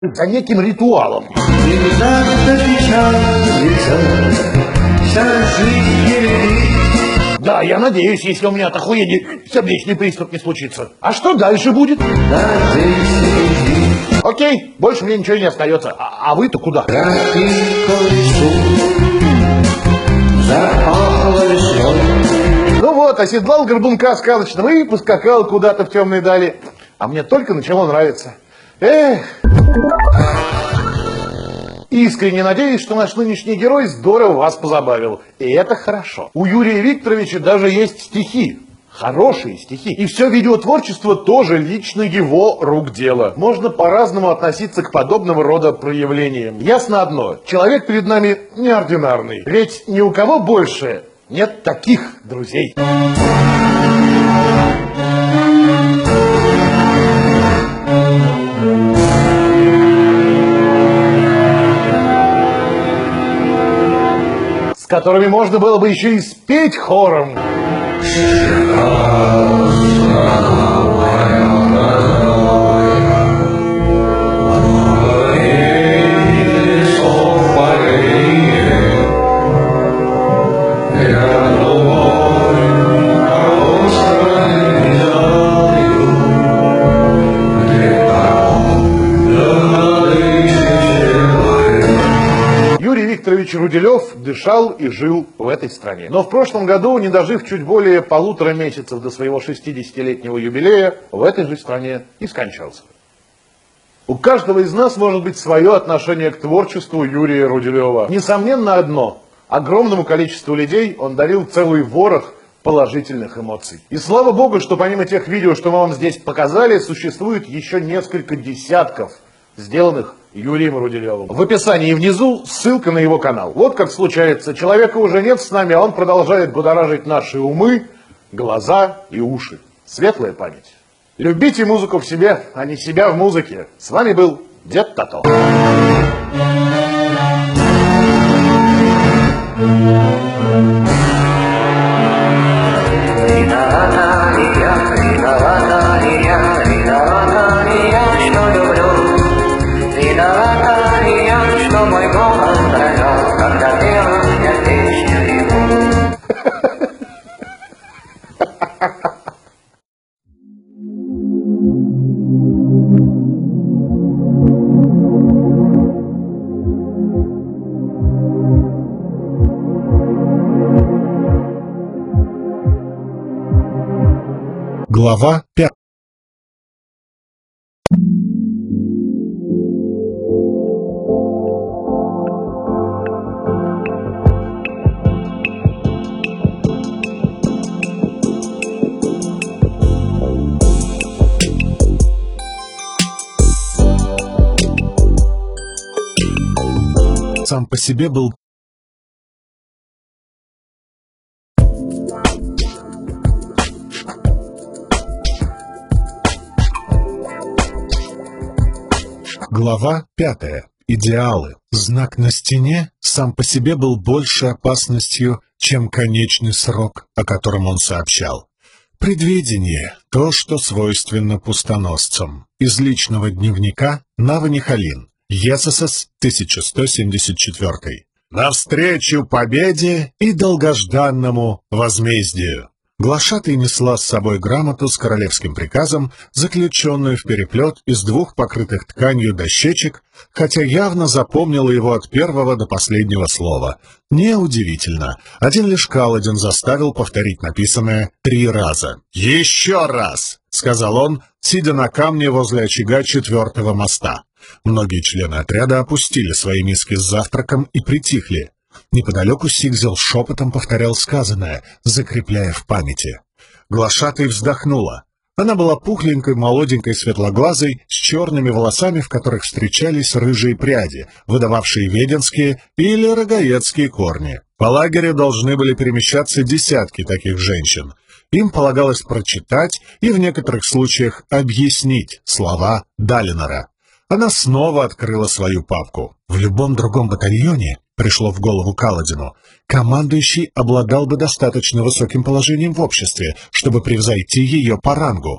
За неким ритуалом. Да, я надеюсь, если у меня от охуения сердечный приступ не случится. А что дальше будет? Окей, больше мне ничего не остается. А вы-то куда? Ну вот, оседлал горбунка сказочного и поскакал куда-то в темные дали. А мне только начало нравиться. Эх. Искренне надеюсь, что наш нынешний герой здорово вас позабавил. И это хорошо. У Юрия Викторовича даже есть стихи. Хорошие стихи. И все видеотворчество тоже лично его рук дело. Можно по-разному относиться к подобного рода проявлениям. Ясно одно. Человек перед нами неординарный. Ведь ни у кого больше нет таких друзей. С которыми можно было бы еще и спеть хором. Юрий Викторович Руделев дышал и жил в этой стране. Но в прошлом году, не дожив чуть более 1,5 месяцев до своего 60-летнего юбилея, в этой же стране и скончался. У каждого из нас может быть свое отношение к творчеству Юрия Руделева. Несомненно одно. Огромному количеству людей он дарил целый ворох положительных эмоций. И слава богу, что помимо тех видео, что мы вам здесь показали, существует еще несколько десятков сделанных Юрием Руделевым. В описании внизу ссылка на его канал. Вот как случается, человека уже нет с нами, а он продолжает будоражить наши умы, глаза и уши. Светлая память. Любите музыку в себе, а не себя в музыке. С вами был Дед Тото. Глава 5. Сам по себе был Глава 5. Идеалы. Знак на стене сам по себе был больше опасностью, чем конечный срок, о котором он сообщал. Предвидение – то, что свойственно пустоносцам. Из личного дневника Навани Халин. ЕСС 1174. Навстречу победе и долгожданному возмездию. Глашатый несла с собой грамоту с королевским приказом, заключенную в переплет из 2 покрытых тканью дощечек, хотя явно запомнила его от первого до последнего слова. Неудивительно, один лишь Каладин заставил повторить написанное 3 раза. «Еще раз!» — сказал он, сидя на камне возле очага 4-го моста. Многие члены отряда опустили свои миски с завтраком и притихли. Неподалеку Сигзел шепотом повторял сказанное, закрепляя в памяти. Глашатай вздохнула. Она была пухленькой, молоденькой, светлоглазой, с черными волосами, в которых встречались рыжие пряди, выдававшие веденские или рогаедские корни. По лагерю должны были перемещаться десятки таких женщин. Им полагалось прочитать и в некоторых случаях объяснить слова Далинора. Она снова открыла свою папку. В любом другом батальоне, пришло в голову Каладину, командующий обладал бы достаточно высоким положением в обществе, чтобы превзойти ее по рангу.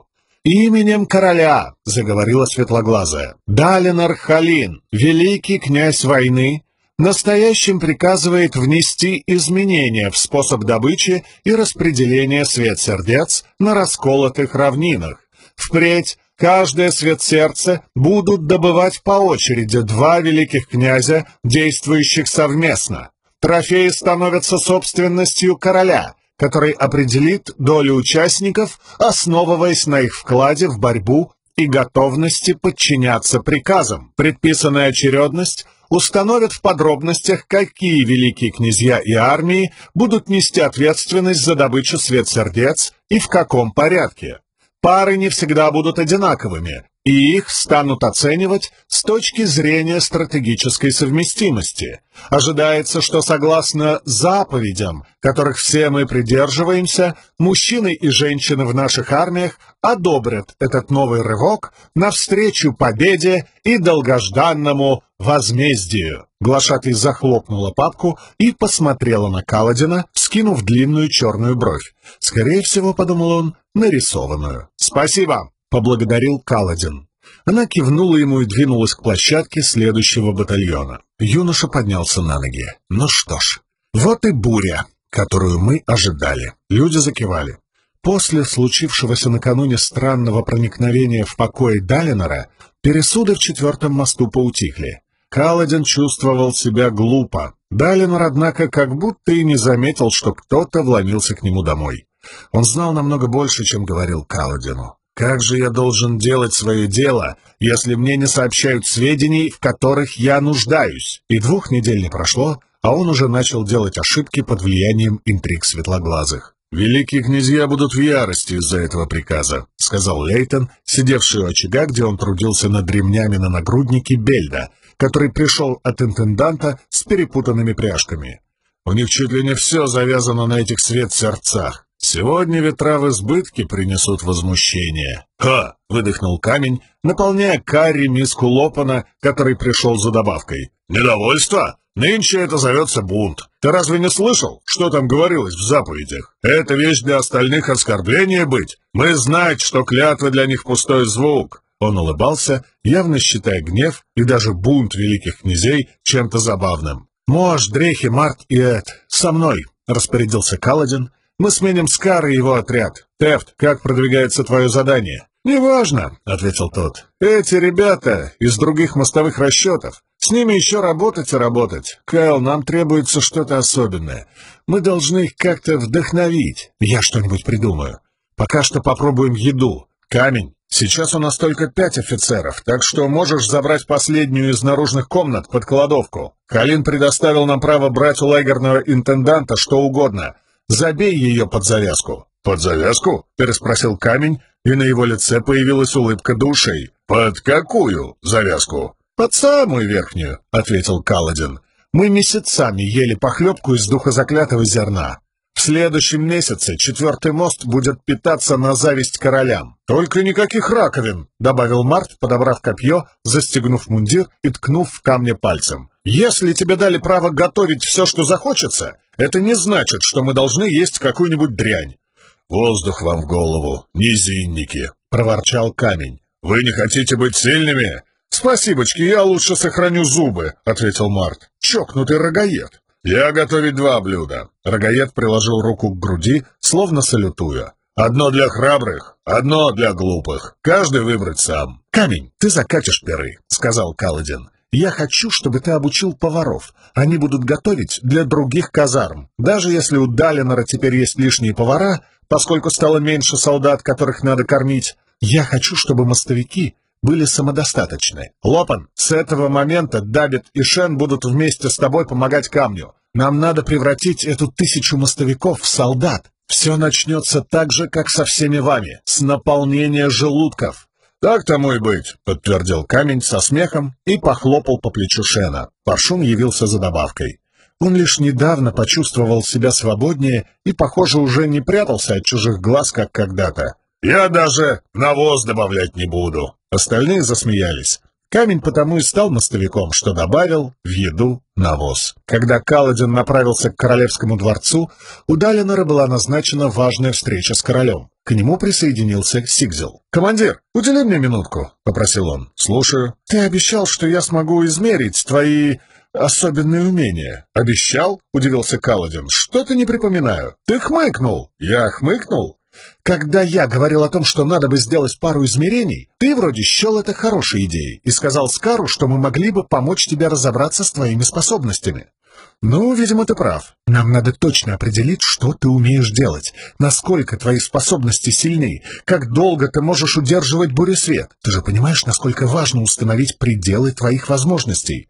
«Именем короля», — заговорила светлоглазая, — «Далинор Халин, великий князь войны, настоящим приказывает внести изменения в способ добычи и распределения светсердец на расколотых равнинах. Впредь каждое светсердце будут добывать по очереди 2 великих князя, действующих совместно. Трофеи становятся собственностью короля, который определит долю участников, основываясь на их вкладе в борьбу и готовности подчиняться приказам. Предписанная очередность установит в подробностях, какие великие князья и армии будут нести ответственность за добычу светсердец и в каком порядке. Пары не всегда будут одинаковыми, и их станут оценивать с точки зрения стратегической совместимости. Ожидается, что согласно заповедям, которых все мы придерживаемся, мужчины и женщины в наших армиях одобрят этот новый рывок навстречу победе и долгожданному возмездию. Глашатай захлопнула папку и посмотрела на Каладина, скинув длинную черную бровь. Скорее всего, подумал он, нарисованную. «Спасибо», — поблагодарил Каладин. Она кивнула ему и двинулась к площадке следующего батальона. Юноша поднялся на ноги. Ну что ж, вот и буря, которую мы ожидали. Люди закивали. После случившегося накануне странного проникновения в покои Далинора, пересуды в 4-м мосту поутихли. Каладин чувствовал себя глупо. Далинор, однако, как будто и не заметил, что кто-то вломился к нему домой. Он знал намного больше, чем говорил Каладину. «Как же я должен делать свое дело, если мне не сообщают сведений, в которых я нуждаюсь?» И 2 недель не прошло, а он уже начал делать ошибки под влиянием интриг светлоглазых. «Великие князья будут в ярости из-за этого приказа», — сказал Лейтон, сидевший у очага, где он трудился над ремнями на нагруднике Бельда, который пришел от интенданта с перепутанными пряжками. «У них чуть ли не все завязано на этих светсердцах. Сегодня ветра в избытке принесут возмущение». «Ха!» — выдохнул Камень, наполняя карри миску Лопана, который пришел за добавкой. «Недовольство? Нынче это зовется бунт. Ты разве не слышал, что там говорилось в заповедях? Это вещь для остальных оскорбление быть. Мы знать, что клятвы для них пустой звук». Он улыбался, явно считая гнев и даже бунт великих князей чем-то забавным. «Мож, Дрехи, Март и Эд, со мной!» — распорядился Каладин. «Мы сменим Скар и его отряд. Тефт, как продвигается твое задание?» «Неважно», — ответил тот. «Эти ребята из других мостовых расчетов. С ними еще работать и работать. Кайл, нам требуется что-то особенное. Мы должны их как-то вдохновить. Я что-нибудь придумаю. Пока что попробуем еду. Камень, сейчас у нас только 5 офицеров, так что можешь забрать последнюю из наружных комнат под кладовку. Халин предоставил нам право брать у лагерного интенданта что угодно. Забей ее под завязку». «Под завязку?» — переспросил Камень, и на его лице появилась улыбка душей. «Под какую завязку?» «Под самую верхнюю», — ответил Каладин. «Мы месяцами ели похлебку из духозаклятого зерна. В следующем месяце 4-й мост будет питаться на зависть королям». «Только никаких раковин», — добавил Март, подобрав копье, застегнув мундир и ткнув в камня пальцем. «Если тебе дали право готовить все, что захочется, это не значит, что мы должны есть какую-нибудь дрянь». «Воздух вам в голову, низинники», — проворчал Камень. «Вы не хотите быть сильными?» «Спасибочки, я лучше сохраню зубы», — ответил Март. «Чокнутый рогаед». «Я готовить 2 блюда». Рогаед приложил руку к груди, словно салютуя. «Одно для храбрых, одно для глупых. Каждый выбрать сам». «Камень, ты закатишь пиры», — сказал Каладин. «Я хочу, чтобы ты обучил поваров. Они будут готовить для других казарм. Даже если у Далинора теперь есть лишние повара, поскольку стало меньше солдат, которых надо кормить, я хочу, чтобы мостовики были самодостаточны. Лопан, с этого момента Дабит и Шен будут вместе с тобой помогать камню. Нам надо превратить эту 1000 мостовиков в солдат. Все начнется так же, как со всеми вами, с наполнения желудков». «Так тому и быть», — подтвердил Камень со смехом и похлопал по плечу Шена. Паршун явился за добавкой. Он лишь недавно почувствовал себя свободнее и, похоже, уже не прятался от чужих глаз, как когда-то. «Я даже навоз добавлять не буду». Остальные засмеялись. Камень потому и стал мостовиком, что добавил в еду навоз. Когда Каладин направился к королевскому дворцу, у Далинора была назначена важная встреча с королем. К нему присоединился Сигзел. «Командир, удели мне минутку», — попросил он. «Слушаю. Ты обещал, что я смогу измерить твои особенные умения». «Обещал?» — удивился Каладин. «Что-то не припоминаю. Ты хмыкнул». «Я хмыкнул?» «Когда я говорил о том, что надо бы сделать пару измерений, ты вроде счел это хорошей идеей и сказал Скару, что мы могли бы помочь тебе разобраться с твоими способностями». «Ну, видимо, ты прав. Нам надо точно определить, что ты умеешь делать, насколько твои способности сильны, как долго ты можешь удерживать буресвет. Ты же понимаешь, насколько важно установить пределы твоих возможностей».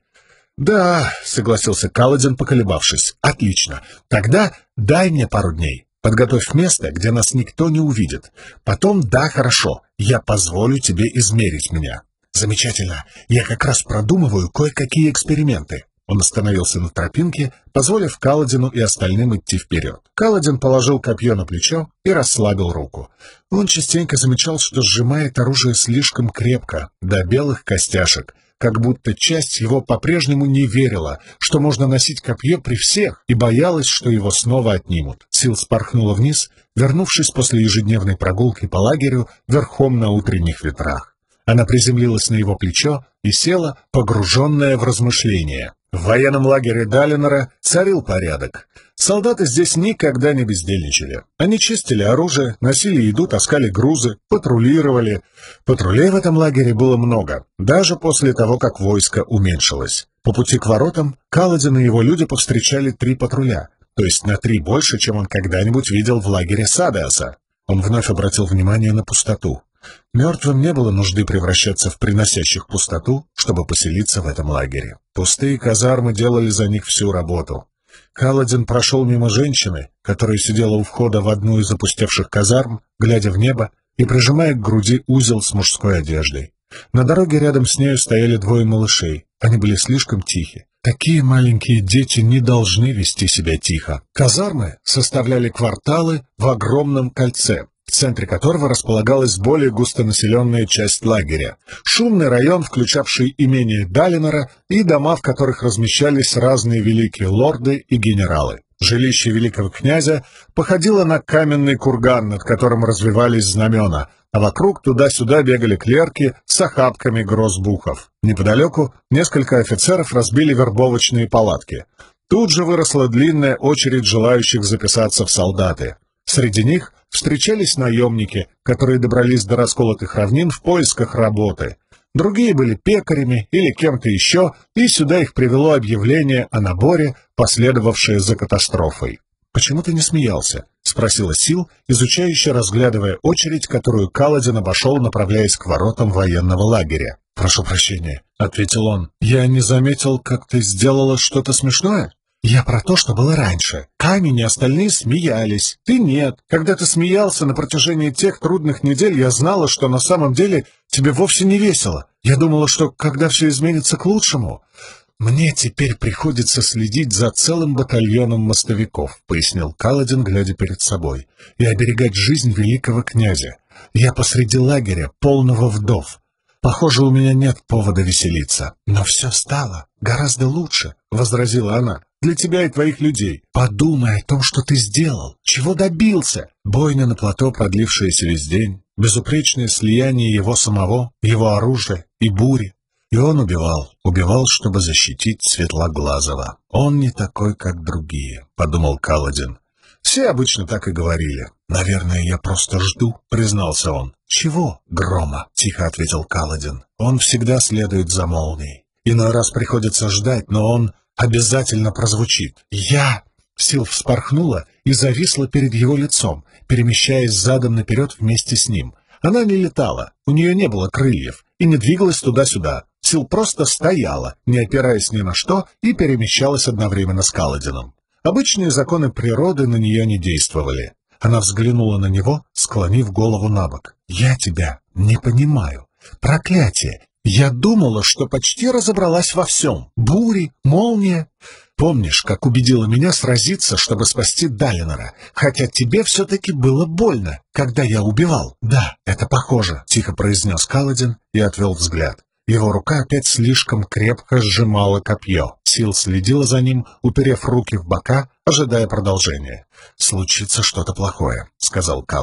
«Да», — согласился Каладин, поколебавшись. «Отлично. Тогда дай мне пару дней. Подготовь место, где нас никто не увидит. Потом, да, хорошо, я позволю тебе измерить меня». «Замечательно. Я как раз продумываю кое-какие эксперименты». Он остановился на тропинке, позволив Каладину и остальным идти вперед. Каладин положил копье на плечо и расслабил руку. Он частенько замечал, что сжимает оружие слишком крепко, до белых костяшек, как будто часть его по-прежнему не верила, что можно носить копье при всех, и боялась, что его снова отнимут. Сил спорхнула вниз, вернувшись после ежедневной прогулки по лагерю верхом на утренних ветрах. Она приземлилась на его плечо и села, погруженная в размышления. В военном лагере Далинора царил порядок. Солдаты здесь никогда не бездельничали. Они чистили оружие, носили еду, таскали грузы, патрулировали. Патрулей в этом лагере было много, даже после того, как войско уменьшилось. По пути к воротам Каладин и его люди повстречали 3 патруля, то есть на 3 больше, чем он когда-нибудь видел в лагере Садеаса. Он вновь обратил внимание на пустоту. Мертвым не было нужды превращаться в приносящих пустоту, чтобы поселиться в этом лагере. Пустые казармы делали за них всю работу. Каладин прошел мимо женщины, которая сидела у входа в одну из опустевших казарм, глядя в небо и прижимая к груди узел с мужской одеждой. На дороге рядом с нею стояли 2 малышей. Они были слишком тихи. Такие маленькие дети не должны вести себя тихо. Казармы составляли кварталы в огромном кольце, в центре которого располагалась более густонаселенная часть лагеря. Шумный район, включавший имение Далинора и дома, в которых размещались разные великие лорды и генералы. Жилище великого князя походило на каменный курган, над которым развивались знамена, а вокруг туда-сюда бегали клерки с охапками грозбухов. Неподалеку несколько офицеров разбили вербовочные палатки. Тут же выросла длинная очередь желающих записаться в солдаты. Среди них встречались наемники, которые добрались до расколотых равнин в поисках работы. Другие были пекарями или кем-то еще, и сюда их привело объявление о наборе, последовавшее за катастрофой. «Почему ты не смеялся?» — спросила Сил, изучающе разглядывая очередь, которую Каладин обошел, направляясь к воротам военного лагеря. «Прошу прощения», — ответил он. «Я не заметил, как ты сделала что-то смешное?» «Я про то, что было раньше. Камень и остальные смеялись. Ты нет. Когда ты смеялся на протяжении тех трудных недель, я знала, что на самом деле тебе вовсе не весело. Я думала, что когда все изменится к лучшему...» «Мне теперь приходится следить за целым батальоном мостовиков», — пояснил Каладин, глядя перед собой, «и оберегать жизнь великого князя. Я посреди лагеря, полного вдов. Похоже, у меня нет повода веселиться. Но все стало гораздо лучше», — возразила она. «Для тебя и твоих людей. Подумай о том, что ты сделал, чего добился». Бойня на плато, продлившаяся весь день, безупречное слияние его самого, его оружия и бури. И он убивал, чтобы защитить Светлоглазого. «Он не такой, как другие», — подумал Каладин. «Все обычно так и говорили». «Наверное, я просто жду», — признался он. «Чего? Грома», — тихо ответил Каладин. «Он всегда следует за молнией. Иной раз приходится ждать, но он обязательно прозвучит. Я...» Сил вспорхнула и зависла перед его лицом, перемещаясь задом наперед вместе с ним. Она не летала, у нее не было крыльев, и не двигалась туда-сюда. Сил просто стояла, не опираясь ни на что, и перемещалась одновременно с Каладином. Обычные законы природы на нее не действовали. Она взглянула на него, склонив голову набок. «Я тебя не понимаю. Проклятие! Я думала, что почти разобралась во всем. Бури, молния. Помнишь, как убедила меня сразиться, чтобы спасти Далинора? Хотя тебе все-таки было больно, когда я убивал». «Да, это похоже», — тихо произнес Каладин и отвел взгляд. Его рука опять слишком крепко сжимала копье. Сил следила за ним, уперев руки в бока, ожидая продолжения. «Случится что-то плохое», — сказал Каладин.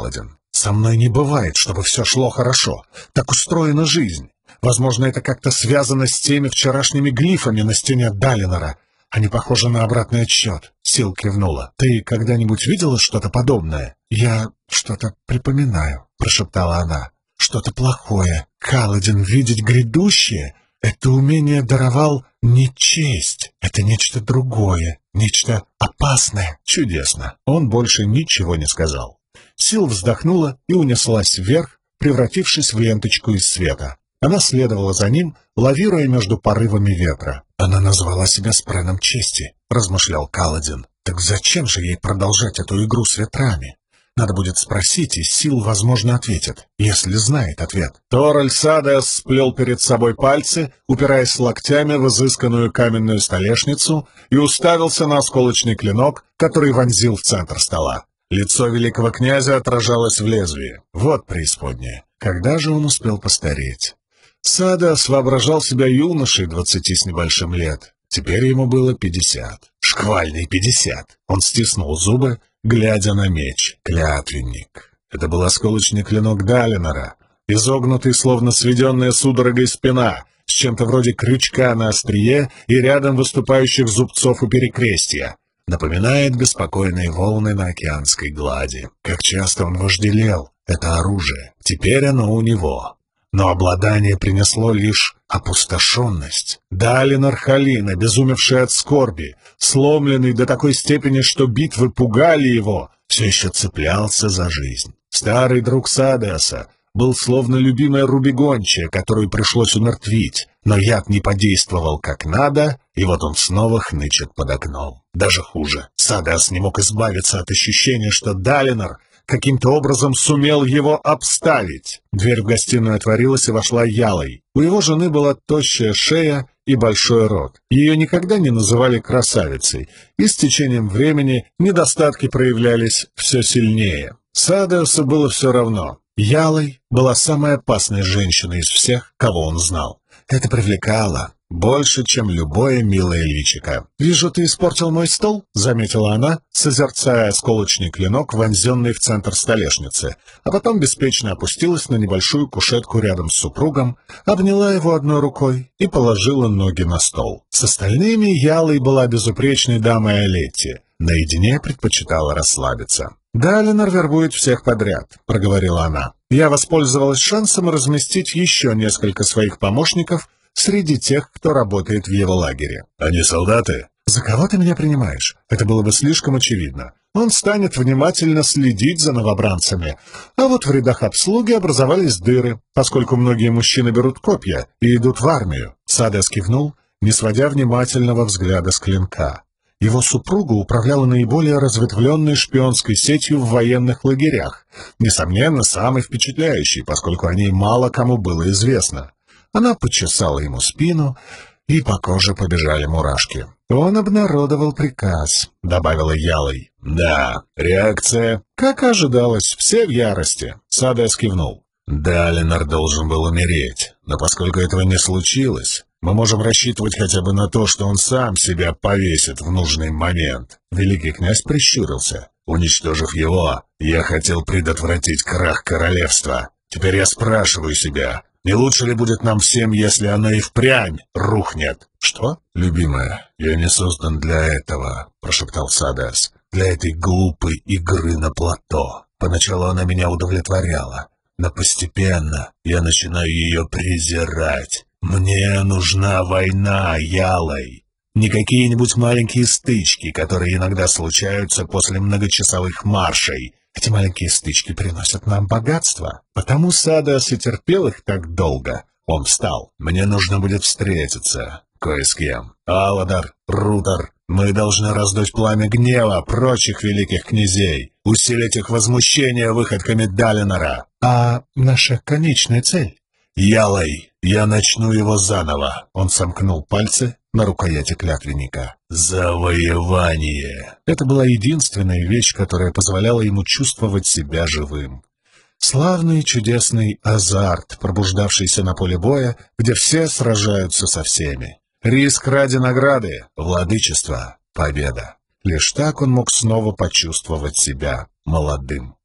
Со мной не бывает, чтобы все шло хорошо. Так устроена жизнь. Возможно, это как-то связано с теми вчерашними глифами на стене Далинора. Они похожи на обратный отсчет. Сил кивнула. Ты когда-нибудь видела что-то подобное? Я что-то припоминаю, прошептала она. Что-то плохое. Каладин видеть грядущее. Это умение даровал не честь. Это нечто другое. Нечто опасное. Чудесно. Он больше ничего не сказал. Сил вздохнула и унеслась вверх, превратившись в ленточку из света. Она следовала за ним, лавируя между порывами ветра. «Она назвала себя Спреном чести», — размышлял Каладин. «Так зачем же ей продолжать эту игру с ветрами? Надо будет спросить, и Сил, возможно, ответит, если знает ответ». Тораль Садеас сплел перед собой пальцы, упираясь локтями в изысканную каменную столешницу, и уставился на осколочный клинок, который вонзил в центр стола. Лицо великого князя отражалось в лезвии. Вот преисподняя. Когда же он успел постареть? Садеас воображал себя юношей 20 с небольшим лет. Теперь ему было 50. Шквальный 50. Он стиснул зубы, глядя на меч. Клятвенник. Это был осколочный клинок Далинора, изогнутый, словно сведенная судорогой спина, с чем-то вроде крючка на острие и рядом выступающих зубцов у перекрестья. Напоминает беспокойные волны на океанской глади. Как часто он вожделел это оружие. Теперь оно у него. Но обладание принесло лишь опустошенность. Далинор Халин, обезумевший от скорби, сломленный до такой степени, что битвы пугали его, все еще цеплялся за жизнь. Старый друг Садеаса был словно любимая рубигончая, которую пришлось умертвить, но яд не подействовал как надо, и вот он снова хнычет под окном. Даже хуже, Садеас не мог избавиться от ощущения, что Далинор каким-то образом сумел его обставить. Дверь в гостиную отворилась, и вошла Ялой. У его жены была тощая шея и большой рот. Ее никогда не называли красавицей, и с течением времени недостатки проявлялись все сильнее. Садеусу было все равно. Ялой была самой опасной женщиной из всех, кого он знал. Это привлекало больше, чем любое милое личико. «Вижу, ты испортил мой стол», — заметила она, созерцая осколочный клинок, вонзенный в центр столешницы, а потом беспечно опустилась на небольшую кушетку рядом с супругом, обняла его одной рукой и положила ноги на стол. С остальными Ялой была безупречной дамой Олетти. Наедине предпочитала расслабиться. «Далинор вербует всех подряд», — проговорила она. «Я воспользовалась шансом разместить еще несколько своих помощников среди тех, кто работает в его лагере». «Они солдаты?» «За кого ты меня принимаешь? Это было бы слишком очевидно. Он станет внимательно следить за новобранцами. А вот в рядах обслуги образовались дыры, поскольку многие мужчины берут копья и идут в армию». Садеас кивнул, не сводя внимательного взгляда с клинка. Его супруга управляла наиболее разветвленной шпионской сетью в военных лагерях, несомненно, самой впечатляющей, поскольку о ней мало кому было известно. Она почесала ему спину, и по коже побежали мурашки. «Он обнародовал приказ», — добавила Ялой. «Да, реакция, как ожидалось, все в ярости», — Садеас кивнул. «Далинор должен был умереть, но поскольку этого не случилось, мы можем рассчитывать хотя бы на то, что он сам себя повесит в нужный момент». Великий князь прищурился. «Уничтожив его, я хотел предотвратить крах королевства. Теперь я спрашиваю себя, не лучше ли будет нам всем, если оно и впрямь рухнет?» «Что?» «Любимая, я не создан для этого», — прошептал Садеас. «Для этой глупой игры на плато. Поначалу она меня удовлетворяла, но постепенно я начинаю ее презирать. Мне нужна война, Ялой. Не какие-нибудь маленькие стычки, которые иногда случаются после многочасовых маршей. Эти маленькие стычки приносят нам богатство. Потому Садеас и терпел их так долго. Он встал. Мне нужно будет встретиться кое с кем. Аладар, Рутар, мы должны раздуть пламя гнева прочих великих князей, усилить их возмущение выходками Далинора. А наша конечная цель? Ялой, я начну его заново. Он сомкнул пальцы на рукояти клятвенника. Завоевание. Это была единственная вещь, которая позволяла ему чувствовать себя живым. Славный чудесный азарт, пробуждавшийся на поле боя, где все сражаются со всеми. Риск ради награды, владычество, победа. Лишь так он мог снова почувствовать себя молодым.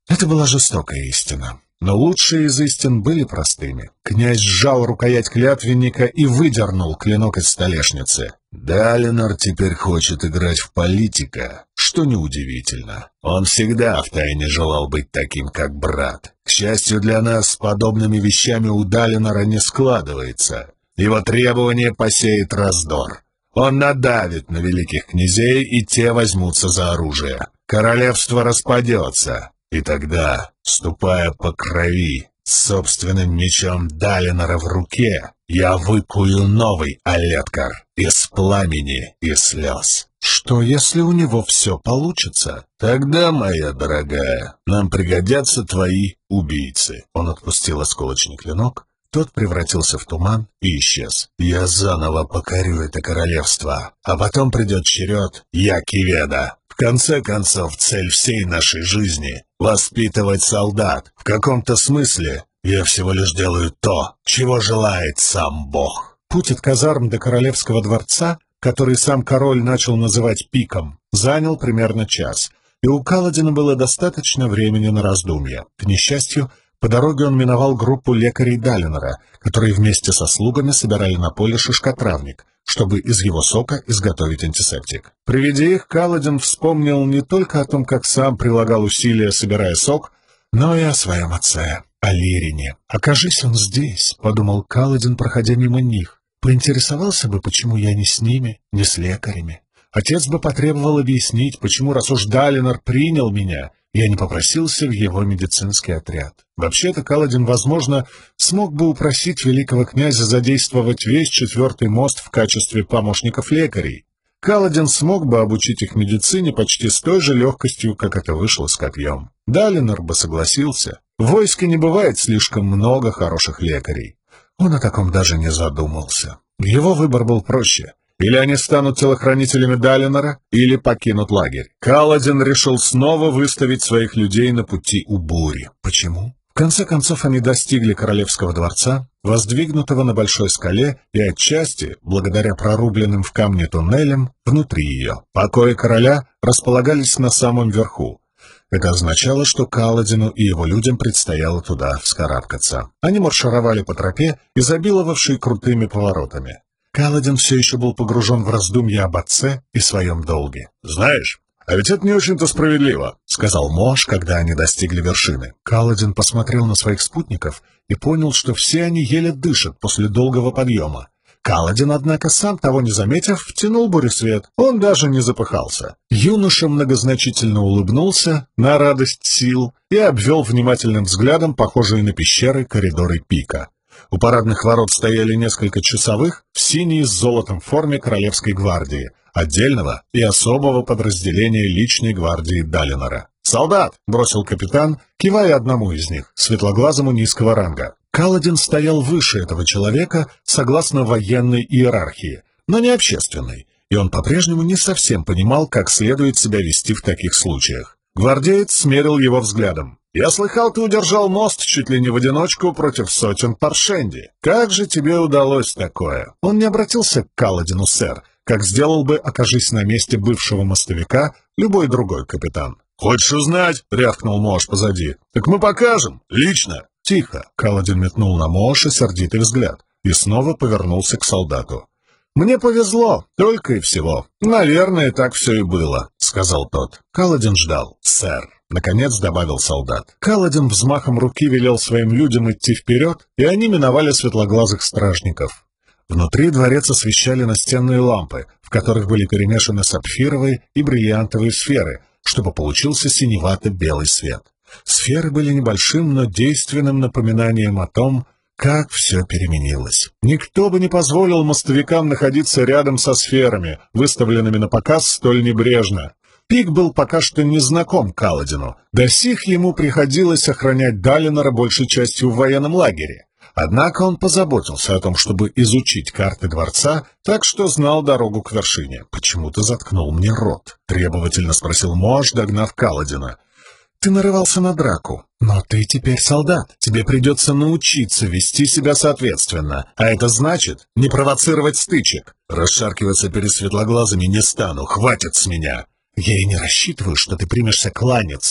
Это была жестокая истина. Но лучшие из истин были простыми. Князь сжал рукоять клятвенника и выдернул клинок из столешницы. Далинор теперь хочет играть в политика, что неудивительно. Он всегда втайне желал быть таким, как брат. К счастью для нас, с подобными вещами у Далинора не складывается. Его требование посеет раздор. Он надавит на великих князей, и те возьмутся за оружие. Королевство распадется. И тогда, ступая по крови, с собственным мечом Далинора в руке, я выкую новый Олеткар из пламени и слез. Что, если у него все получится? Тогда, моя дорогая, нам пригодятся твои убийцы. Он отпустил осколочный клинок, тот превратился в туман и исчез. Я заново покорю это королевство, а потом придет черед Якиведа. В конце концов, цель всей нашей жизни — воспитывать солдат. В каком-то смысле я всего лишь делаю то, чего желает сам Бог. Путь от казарм до королевского дворца, который сам король начал называть пиком, занял примерно час, и у Каладина было достаточно времени на раздумья. К несчастью, по дороге он миновал группу лекарей Далинора, которые вместе со слугами собирали на поле шишкотравник, чтобы из его сока изготовить антисептик. При виде их, Каладин вспомнил не только о том, как сам прилагал усилия, собирая сок, но и о своем отце, о Лирине. «Окажись он здесь», — подумал Каладин, проходя мимо них. «Поинтересовался бы, почему я не с ними, не с лекарями. Отец бы потребовал объяснить, почему, раз уж Далинор принял меня, я не попросился в его медицинский отряд». Вообще-то Каладин, возможно, смог бы упросить великого князя задействовать весь 4-й мост в качестве помощников лекарей. Каладин смог бы обучить их медицине почти с той же легкостью, как это вышло с копьем. Далинор бы согласился. В войске не бывает слишком много хороших лекарей. Он о таком даже не задумался. Его выбор был проще. Или они станут телохранителями Далинора, или покинут лагерь. Каладин решил снова выставить своих людей на пути у бури. Почему? В конце концов, они достигли королевского дворца, воздвигнутого на большой скале, и отчасти, благодаря прорубленным в камне туннелям, внутри ее. Покои короля располагались на самом верху. Это означало, что Каладину и его людям предстояло туда вскарабкаться. Они маршировали по тропе, изобиловавшей крутыми поворотами. Каладин все еще был погружен в раздумья об отце и своем долге. «Знаешь, а ведь это не очень-то справедливо», — сказал Мош, когда они достигли вершины. Каладин посмотрел на своих спутников и понял, что все они еле дышат после долгого подъема. Каладин, однако, сам того не заметив, втянул буресвет. Он даже не запыхался. Юноша многозначительно улыбнулся на радость сил и обвел внимательным взглядом похожие на пещеры коридоры пика. У парадных ворот стояли несколько часовых в синей с золотом форме Королевской гвардии, отдельного и особого подразделения личной гвардии Далинора. «Солдат!» — бросил капитан, кивая одному из них, светлоглазому низкого ранга. Каладин стоял выше этого человека согласно военной иерархии, но не общественной, и он по-прежнему не совсем понимал, как следует себя вести в таких случаях. Гвардеец смерил его взглядом. «Я слыхал, ты удержал мост чуть ли не в одиночку против сотен Паршенди. Как же тебе удалось такое?» Он не обратился к Каладину, сэр, как сделал бы, окажись на месте бывшего мостовика, любой другой капитан. «Хочешь узнать?» — рявкнул Мош позади. «Так мы покажем. Лично». «Тихо!» — Каладин метнул на Моша сердитый взгляд и снова повернулся к солдату. «Мне повезло, только и всего. Наверное, так все и было», — сказал тот. Каладин ждал. «Сэр», — наконец добавил солдат. Каладин взмахом руки велел своим людям идти вперед, и они миновали светлоглазых стражников. Внутри дворец освещали настенные лампы, в которых были перемешаны сапфировые и бриллиантовые сферы, чтобы получился синевато-белый свет. Сферы были небольшим, но действенным напоминанием о том, как все переменилось. Никто бы не позволил мостовикам находиться рядом со сферами, выставленными на показ столь небрежно. Пик был пока что незнаком Каладину. До сих ему приходилось охранять Далинора большей частью в военном лагере. Однако он позаботился о том, чтобы изучить карты дворца, так что знал дорогу к вершине. «Почему ты заткнул мне рот?» — требовательно спросил Мош, догнав Каладина. «Ты нарывался на драку, но ты теперь солдат. Тебе придется научиться вести себя соответственно, а это значит не провоцировать стычек. Расшаркиваться перед светлоглазыми не стану, хватит с меня. Я и не рассчитываю, что ты примешься кланяться.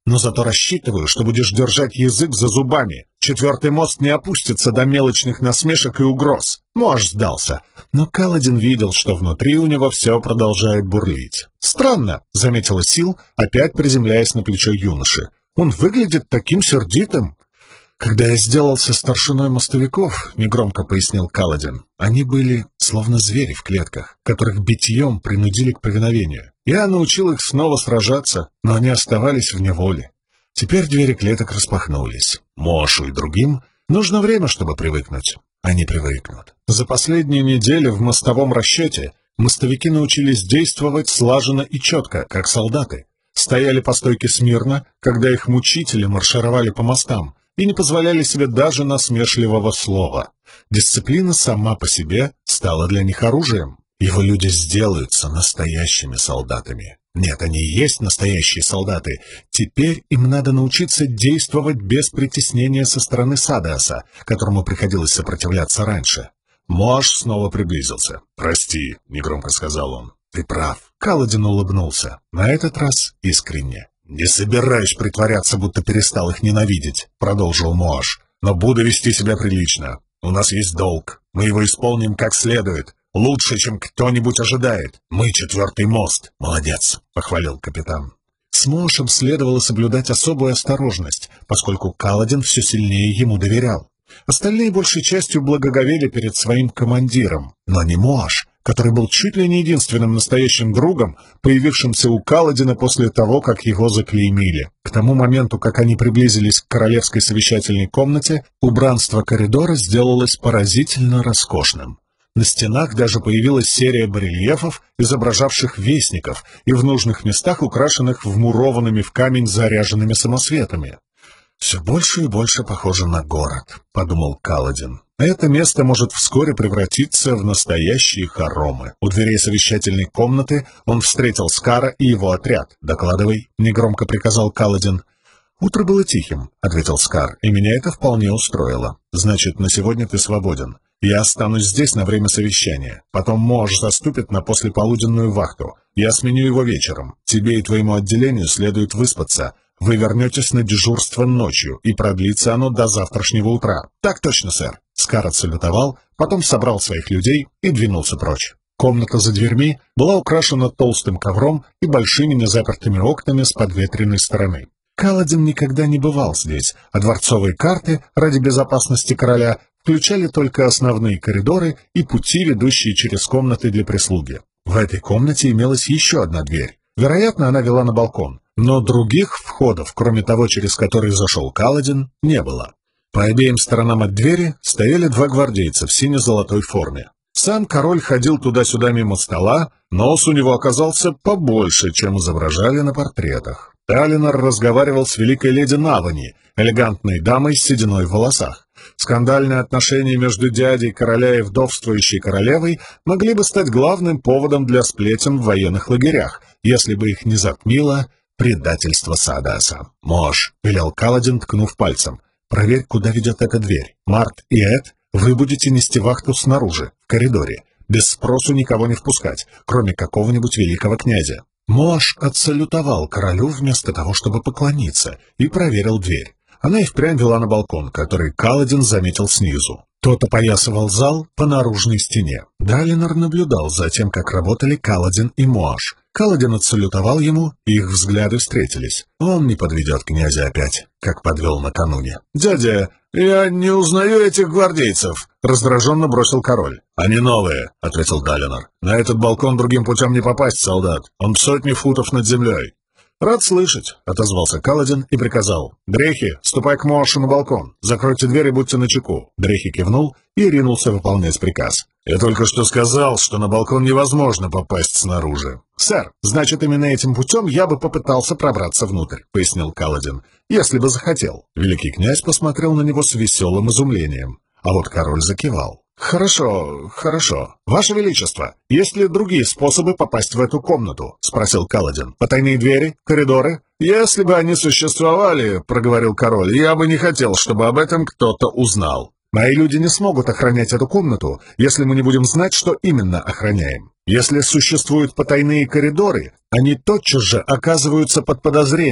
но зато рассчитываю, что будешь держать язык за зубами. 4-й мост не опустится до мелочных насмешек и угроз. Моаш сдался, но Каладин видел, что внутри у него все продолжает бурлить. «Странно», — заметила Сил, опять приземляясь на плечо юноши. «Он выглядит таким сердитым». «Когда я сделался старшиной мостовиков», — негромко пояснил Каладин, — «они были словно звери в клетках, которых битьем принудили к повиновению. Я научил их снова сражаться, но они оставались в неволе. Теперь двери клеток распахнулись. Мошу и другим нужно время, чтобы привыкнуть. Они привыкнут. За последнюю неделю в мостовом расчете мостовики научились действовать слаженно и четко, как солдаты. Стояли по стойке смирно, когда их мучители маршировали по мостам, и не позволяли себе даже насмешливого слова. Дисциплина сама по себе стала для них оружием. Его люди сделаются настоящими солдатами. Нет, они и есть настоящие солдаты. Теперь им надо научиться действовать без притеснения со стороны Садеаса, которому приходилось сопротивляться раньше. Моаш снова приблизился. «Прости», — негромко сказал он. «Ты прав». Каладин улыбнулся. На этот раз искренне. «Не собираюсь притворяться, будто перестал их ненавидеть», — продолжил Моаш. «Но буду вести себя прилично. У нас есть долг. Мы его исполним как следует. Лучше, чем кто-нибудь ожидает. Мы 4-й мост». «Молодец», — похвалил капитан. С Моашем следовало соблюдать особую осторожность, поскольку Каладин все сильнее ему доверял. Остальные большей частью благоговели перед своим командиром, но не Моаш, который был чуть ли не единственным настоящим другом, появившимся у Каладина после того, как его заклеймили. К тому моменту, как они приблизились к королевской совещательной комнате, убранство коридора сделалось поразительно роскошным. На стенах даже появилась серия барельефов, изображавших вестников и в нужных местах украшенных вмурованными в камень заряженными самосветами. «Все больше и больше похоже на город», — подумал Каладин. «Это место может вскоре превратиться в настоящие хоромы». У дверей совещательной комнаты он встретил Скара и его отряд. «Докладывай», — негромко приказал Каладин. «Утро было тихим», — ответил Скар, — «и меня это вполне устроило. Значит, на сегодня ты свободен. Я останусь здесь на время совещания. Потом Моаш заступит на послеполуденную вахту. Я сменю его вечером. Тебе и твоему отделению следует выспаться. Вы вернетесь на дежурство ночью, и продлится оно до завтрашнего утра». «Так точно, сэр». Скар отсалютовал, потом собрал своих людей и двинулся прочь. Комната за дверьми была украшена толстым ковром и большими незапертыми окнами с подветренной стороны. Каладин никогда не бывал здесь, а дворцовые карты, ради безопасности короля, включали только основные коридоры и пути, ведущие через комнаты для прислуги. В этой комнате имелась еще одна дверь. Вероятно, она вела на балкон, но других входов, кроме того, через который зашел Каладин, не было. По обеим сторонам от двери стояли 2 гвардейца в сине-золотой форме. Сам король ходил туда-сюда мимо стола, нос у него оказался побольше, чем изображали на портретах. Талинор разговаривал с великой леди Навани, элегантной дамой с сединой в волосах. Скандальные отношения между дядей короля и вдовствующей королевой могли бы стать главным поводом для сплетен в военных лагерях, если бы их не затмило предательство Садеаса. «Моаш», — велел Каладин, ткнув пальцем, — «проверь, куда ведет эта дверь. Март и Эд, вы будете нести вахту снаружи, в коридоре. Без спросу никого не впускать, кроме какого-нибудь великого князя». Моаш отсалютовал королю вместо того, чтобы поклониться, и проверил дверь. Она и впрямь вела на балкон, который Каладин заметил снизу. Тот опоясывал зал по наружной стене. Далинор наблюдал за тем, как работали Каладин и Моаш. Каладин отсалютовал ему, и их взгляды встретились. Он не подведет князя опять, как подвел накануне. «Дядя, я не узнаю этих гвардейцев», — раздраженно бросил король. «Они новые», — ответил Далинор. «На этот балкон другим путем не попасть, солдат. Он 100 футов над землей». «Рад слышать», — отозвался Каладин и приказал. «Дрехи, ступай к Моашу на балкон. Закройте дверь и будьте начеку». Дрехи кивнул и ринулся выполнять приказ. «Я только что сказал, что на балкон невозможно попасть снаружи». «Сэр, значит, именно этим путем я бы попытался пробраться внутрь», — пояснил Каладин. «Если бы захотел». Великий князь посмотрел на него с веселым изумлением. А вот король закивал. «Хорошо, хорошо. Ваше Величество, есть ли другие способы попасть в эту комнату?» — спросил Каладин. «Потайные двери? Коридоры?» «Если бы они существовали, — проговорил король, — я бы не хотел, чтобы об этом кто-то узнал. Мои люди не смогут охранять эту комнату, если мы не будем знать, что именно охраняем. Если существуют потайные коридоры, они тотчас же оказываются под подозрением.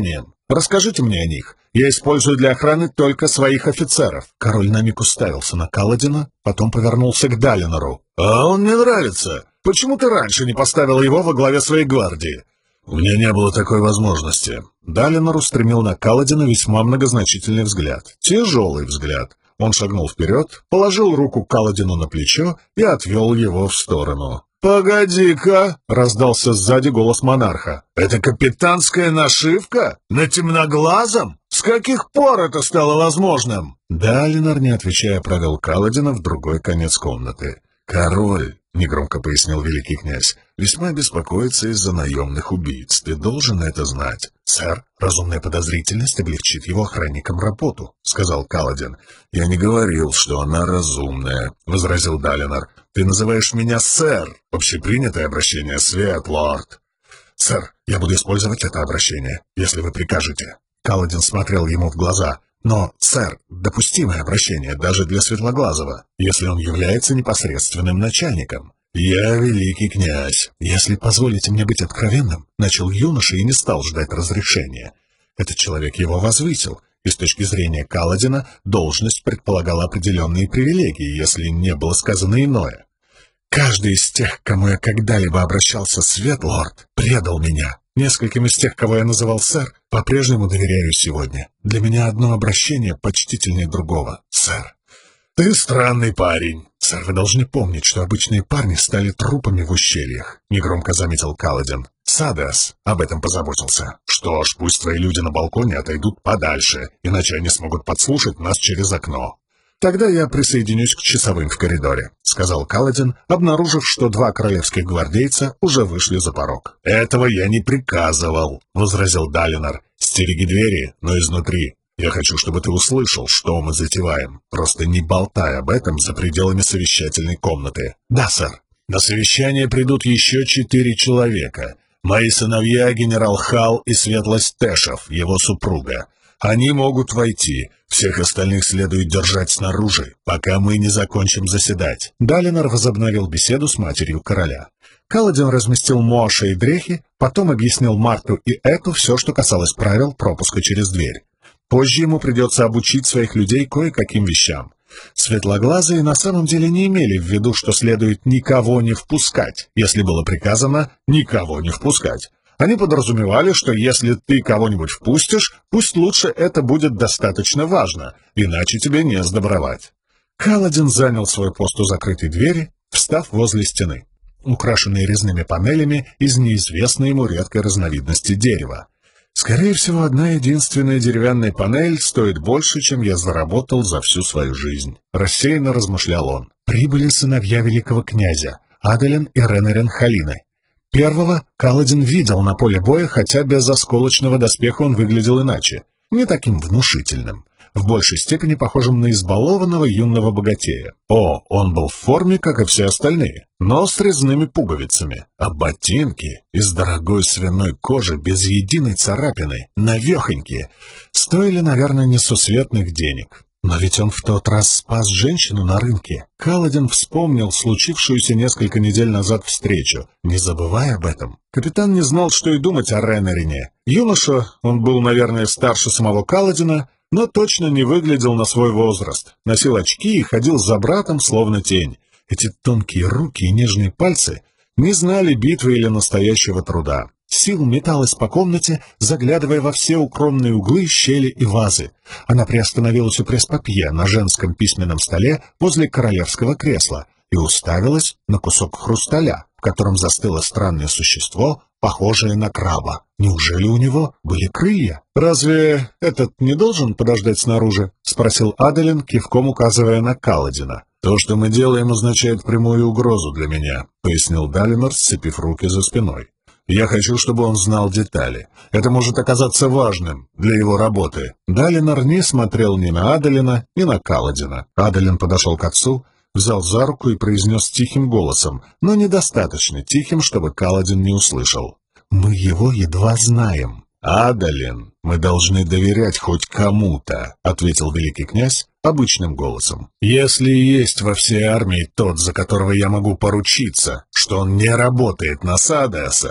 Расскажите мне о них. Я использую для охраны только своих офицеров». Король на миг уставился на Каладина, потом повернулся к Далинору. «А он мне нравится. Почему ты раньше не поставил его во главе своей гвардии?» «У меня не было такой возможности». Далинор устремил на Каладина весьма многозначительный взгляд. Тяжелый взгляд. Он шагнул вперед, положил руку Каладину на плечо и отвел его в сторону. «Погоди-ка!» — раздался сзади голос монарха. «Это капитанская нашивка? На темноглазом? С каких пор это стало возможным?» Далинор, не отвечая, провел Каладина в другой конец комнаты. «Король», — негромко пояснил великий князь, — «весьма беспокоится из-за наемных убийц. Ты должен это знать». «Сэр, разумная подозрительность облегчит его охранникам работу», — сказал Каладин. «Я не говорил, что она разумная», — возразил Далинор. «Ты называешь меня сэр. Общепринятое обращение, Светлорд». «Сэр, я буду использовать это обращение, если вы прикажете». Каладин смотрел ему в глаза. «Но, сэр, допустимое обращение даже для Светлоглазого, если он является непосредственным начальником». «Я великий князь. Если позволите мне быть откровенным», — начал юноша и не стал ждать разрешения. Этот человек его возвысил, и с точки зрения Каладина должность предполагала определенные привилегии, если не было сказано иное. «Каждый из тех, к кому я когда-либо обращался, Светлорд, предал меня. Нескольким из тех, кого я называл сэр, по-прежнему доверяю сегодня. Для меня одно обращение почтительнее другого, сэр». «Ты странный парень». «Сэр, вы должны помнить, что обычные парни стали трупами в ущельях», — негромко заметил Каладин. «Садас об этом позаботился». «Что ж, пусть твои люди на балконе отойдут подальше, иначе они смогут подслушать нас через окно». «Тогда я присоединюсь к часовым в коридоре», — сказал Каладин, обнаружив, что 2 королевских гвардейца уже вышли за порог. «Этого я не приказывал», — возразил Далинор. «Стереги двери, но изнутри. Я хочу, чтобы ты услышал, что мы затеваем. Просто не болтай об этом за пределами совещательной комнаты». «Да, сэр». «На совещание придут еще 4 человека. Мои сыновья, генерал Хал и Светлость Тэшев, его супруга. Они могут войти. Всех остальных следует держать снаружи, пока мы не закончим заседать». Далинор возобновил беседу с матерью короля. Каладин разместил Моаша и Дрехи, потом объяснил Марту и Эту все, что касалось правил пропуска через дверь. Позже ему придется обучить своих людей кое-каким вещам. Светлоглазые на самом деле не имели в виду, что следует никого не впускать, если было приказано никого не впускать. Они подразумевали, что если ты кого-нибудь впустишь, пусть лучше это будет достаточно важно, иначе тебе не сдобровать. Каладин занял свой пост у закрытой двери, встав возле стены, украшенной резными панелями из неизвестной ему редкой разновидности дерева. «Скорее всего, одна единственная деревянная панель стоит больше, чем я заработал за всю свою жизнь», — рассеянно размышлял он. Прибыли сыновья великого князя, Адалин и Ренарен Халины. Первого Каладин видел на поле боя, хотя без осколочного доспеха он выглядел иначе, не таким внушительным, в большей степени похожим на избалованного юного богатея. Он был в форме, как и все остальные, но с резными пуговицами, а ботинки из дорогой свиной кожи без единой царапины, навехонькие, стоили, наверное, несусветных денег. Но ведь он в тот раз спас женщину на рынке. Каладин вспомнил случившуюся несколько недель назад встречу, не забывая об этом. Капитан не знал, что и думать о Ренерине. Юноша, он был, наверное, старше самого Каладина, но точно не выглядел на свой возраст. Носил очки и ходил за братом, словно тень. Эти тонкие руки и нежные пальцы не знали битвы или настоящего труда. Сил металась по комнате, заглядывая во все укромные углы, щели и вазы. Она приостановилась у пресс-папье на женском письменном столе возле королевского кресла и уставилась на кусок хрусталя, в котором застыло странное существо, похожее на краба. Неужели у него были крылья? «Разве этот не должен подождать снаружи?» — спросил Адалин, кивком указывая на Каладина. «То, что мы делаем, означает прямую угрозу для меня», — пояснил Далинор, сцепив руки за спиной. «Я хочу, чтобы он знал детали. Это может оказаться важным для его работы». Далинор не смотрел ни на Адалина, ни на Каладина. Адалин подошел к отцу, взял за руку и произнес тихим голосом, но недостаточно тихим, чтобы Каладин не услышал. «Мы его едва знаем». «Адалин, мы должны доверять хоть кому-то», — ответил великий князь обычным голосом. «Если есть во всей армии тот, за которого я могу поручиться, что он не работает на Садаса,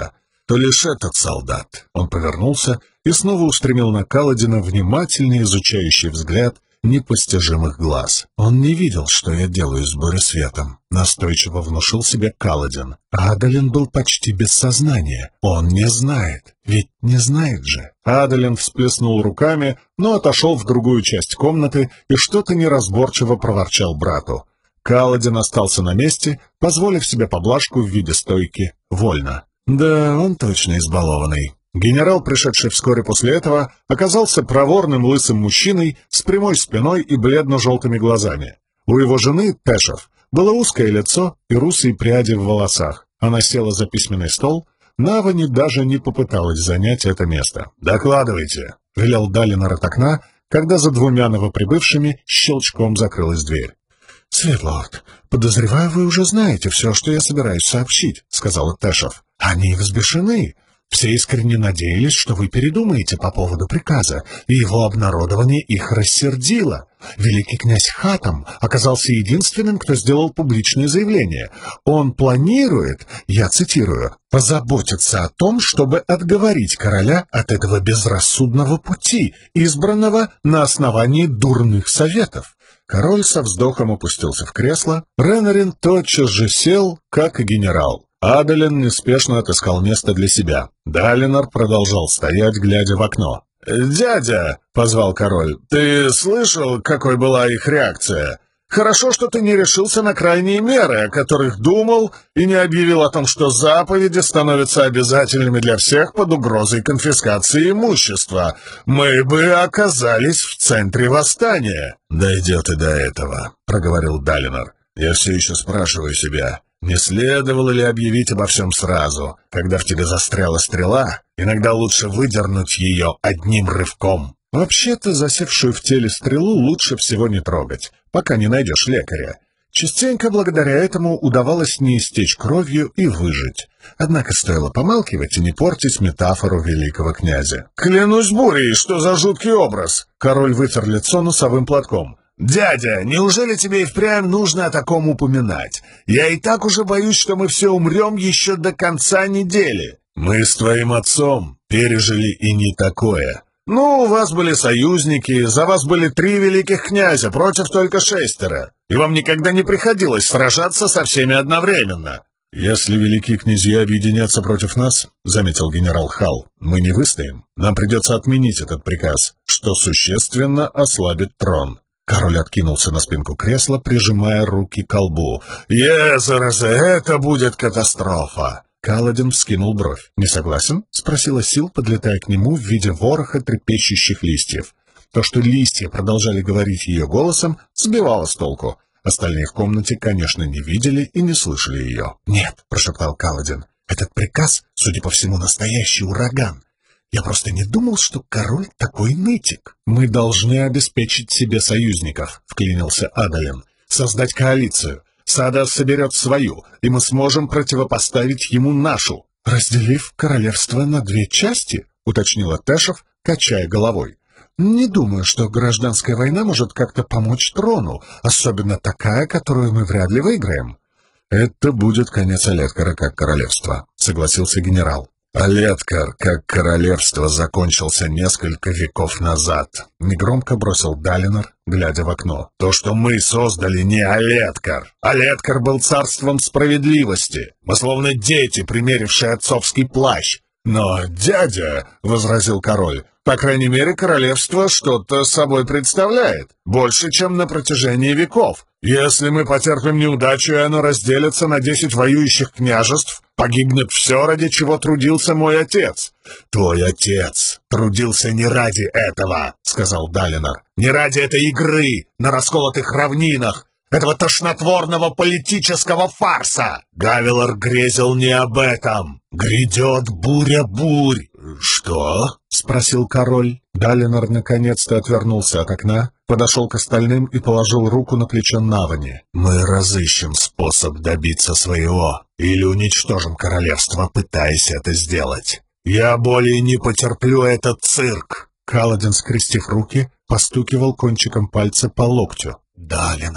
то лишь этот солдат». Он повернулся и снова устремил на Каладина внимательный изучающий взгляд непостижимых глаз. «Он не видел, что я делаю с буресветом», — настойчиво внушил себе Каладин. Адалин был почти без сознания. Он не знает. Ведь не знает же. Адалин всплеснул руками, но отошел в другую часть комнаты и что-то неразборчиво проворчал брату. Каладин остался на месте, позволив себе поблажку в виде стойки «вольно». Да, он точно избалованный. Генерал, пришедший вскоре после этого, оказался проворным лысым мужчиной с прямой спиной и бледно-желтыми глазами. У его жены, Тэшев, было узкое лицо и русые пряди в волосах. Она села за письменный стол. Навани даже не попыталась занять это место. «Докладывайте», — велел Далинор от окна, когда за двумя новоприбывшими щелчком закрылась дверь. «Светлорд, подозреваю, вы уже знаете все, что я собираюсь сообщить», — сказала Тэшев. «Они взбешены. Все искренне надеялись, что вы передумаете по поводу приказа, и его обнародование их рассердило. Великий князь Хатам оказался единственным, кто сделал публичное заявление. Он планирует, я цитирую, «позаботиться о том, чтобы отговорить короля от этого безрассудного пути, избранного на основании дурных советов». Король со вздохом опустился в кресло. Ренарин тотчас же сел, как и генерал. Адалин неспешно отыскал место для себя. Далинор продолжал стоять, глядя в окно. «Дядя!» — позвал король. «Ты слышал, какой была их реакция? Хорошо, что ты не решился на крайние меры, о которых думал, и не объявил о том, что заповеди становятся обязательными для всех под угрозой конфискации имущества. Мы бы оказались в центре восстания». «Дойдет и до этого», — проговорил Далинор. «Я все еще спрашиваю себя, не следовало ли объявить обо всем сразу? Когда в тебе застряла стрела, иногда лучше выдернуть ее одним рывком». Вообще-то, засевшую в теле стрелу лучше всего не трогать, пока не найдешь лекаря. Частенько благодаря этому удавалось не истечь кровью и выжить. Однако стоило помалкивать и не портить метафору великого князя. «Клянусь бурей, что за жуткий образ!» Король вытер лицо носовым платком. «Дядя, неужели тебе и впрямь нужно о таком упоминать? Я и так уже боюсь, что мы все умрем еще до конца недели. Мы с твоим отцом пережили и не такое. Ну, у вас были союзники, за вас были 3 великих князя, против только 6, и вам никогда не приходилось сражаться со всеми одновременно». «Если великие князья объединятся против нас, — заметил генерал Халл, — мы не выстоим. Нам придется отменить этот приказ, что существенно ослабит трон». Король откинулся на спинку кресла, прижимая руки к колбу. «Езерезе, это будет катастрофа!» Каладин вскинул бровь. «Не согласен?» — спросила Сил, подлетая к нему в виде вороха трепещущих листьев. То, что листья продолжали говорить ее голосом, сбивало с толку. Остальные в комнате, конечно, не видели и не слышали ее. «Нет», — прошептал Каладин, — «этот приказ, судя по всему, настоящий ураган. Я просто не думал, что король такой нытик». «Мы должны обеспечить себе союзников», — вклинился Адалин. «Создать коалицию. Саадас соберет свою, и мы сможем противопоставить ему нашу». «Разделив королевство на 2 части?» — уточнила Тэшев, качая головой. «Не думаю, что гражданская война может как-то помочь трону, особенно такая, которую мы вряд ли выиграем». «Это будет конец Алеткара как королевства», — согласился генерал. «Алеткар, как королевство, закончился несколько веков назад», — негромко бросил Далинор, глядя в окно. «То, что мы создали, не Алеткар. Алеткар был царством справедливости. Мы словно дети, примерившие отцовский плащ». «Но, дядя», — возразил король, — «по крайней мере, королевство что-то собой представляет. Больше, чем на протяжении веков. Если мы потерпим неудачу, и оно разделится на 10 воюющих княжеств, погибнет все, ради чего трудился мой отец». «Твой отец трудился не ради этого», — сказал Далинор. «Не ради этой игры на расколотых равнинах, этого тошнотворного политического фарса. Гавелор грезил не об этом. Грядет буря бурь». «Что?» — спросил король. Далинор наконец-то отвернулся от окна, подошел к остальным и положил руку на плечо Навани. «Мы разыщем способ добиться своего или уничтожим королевство, пытаясь это сделать. Я более не потерплю этот цирк». Каладин, скрестив руки, постукивал кончиком пальца по локтю. «Далинор,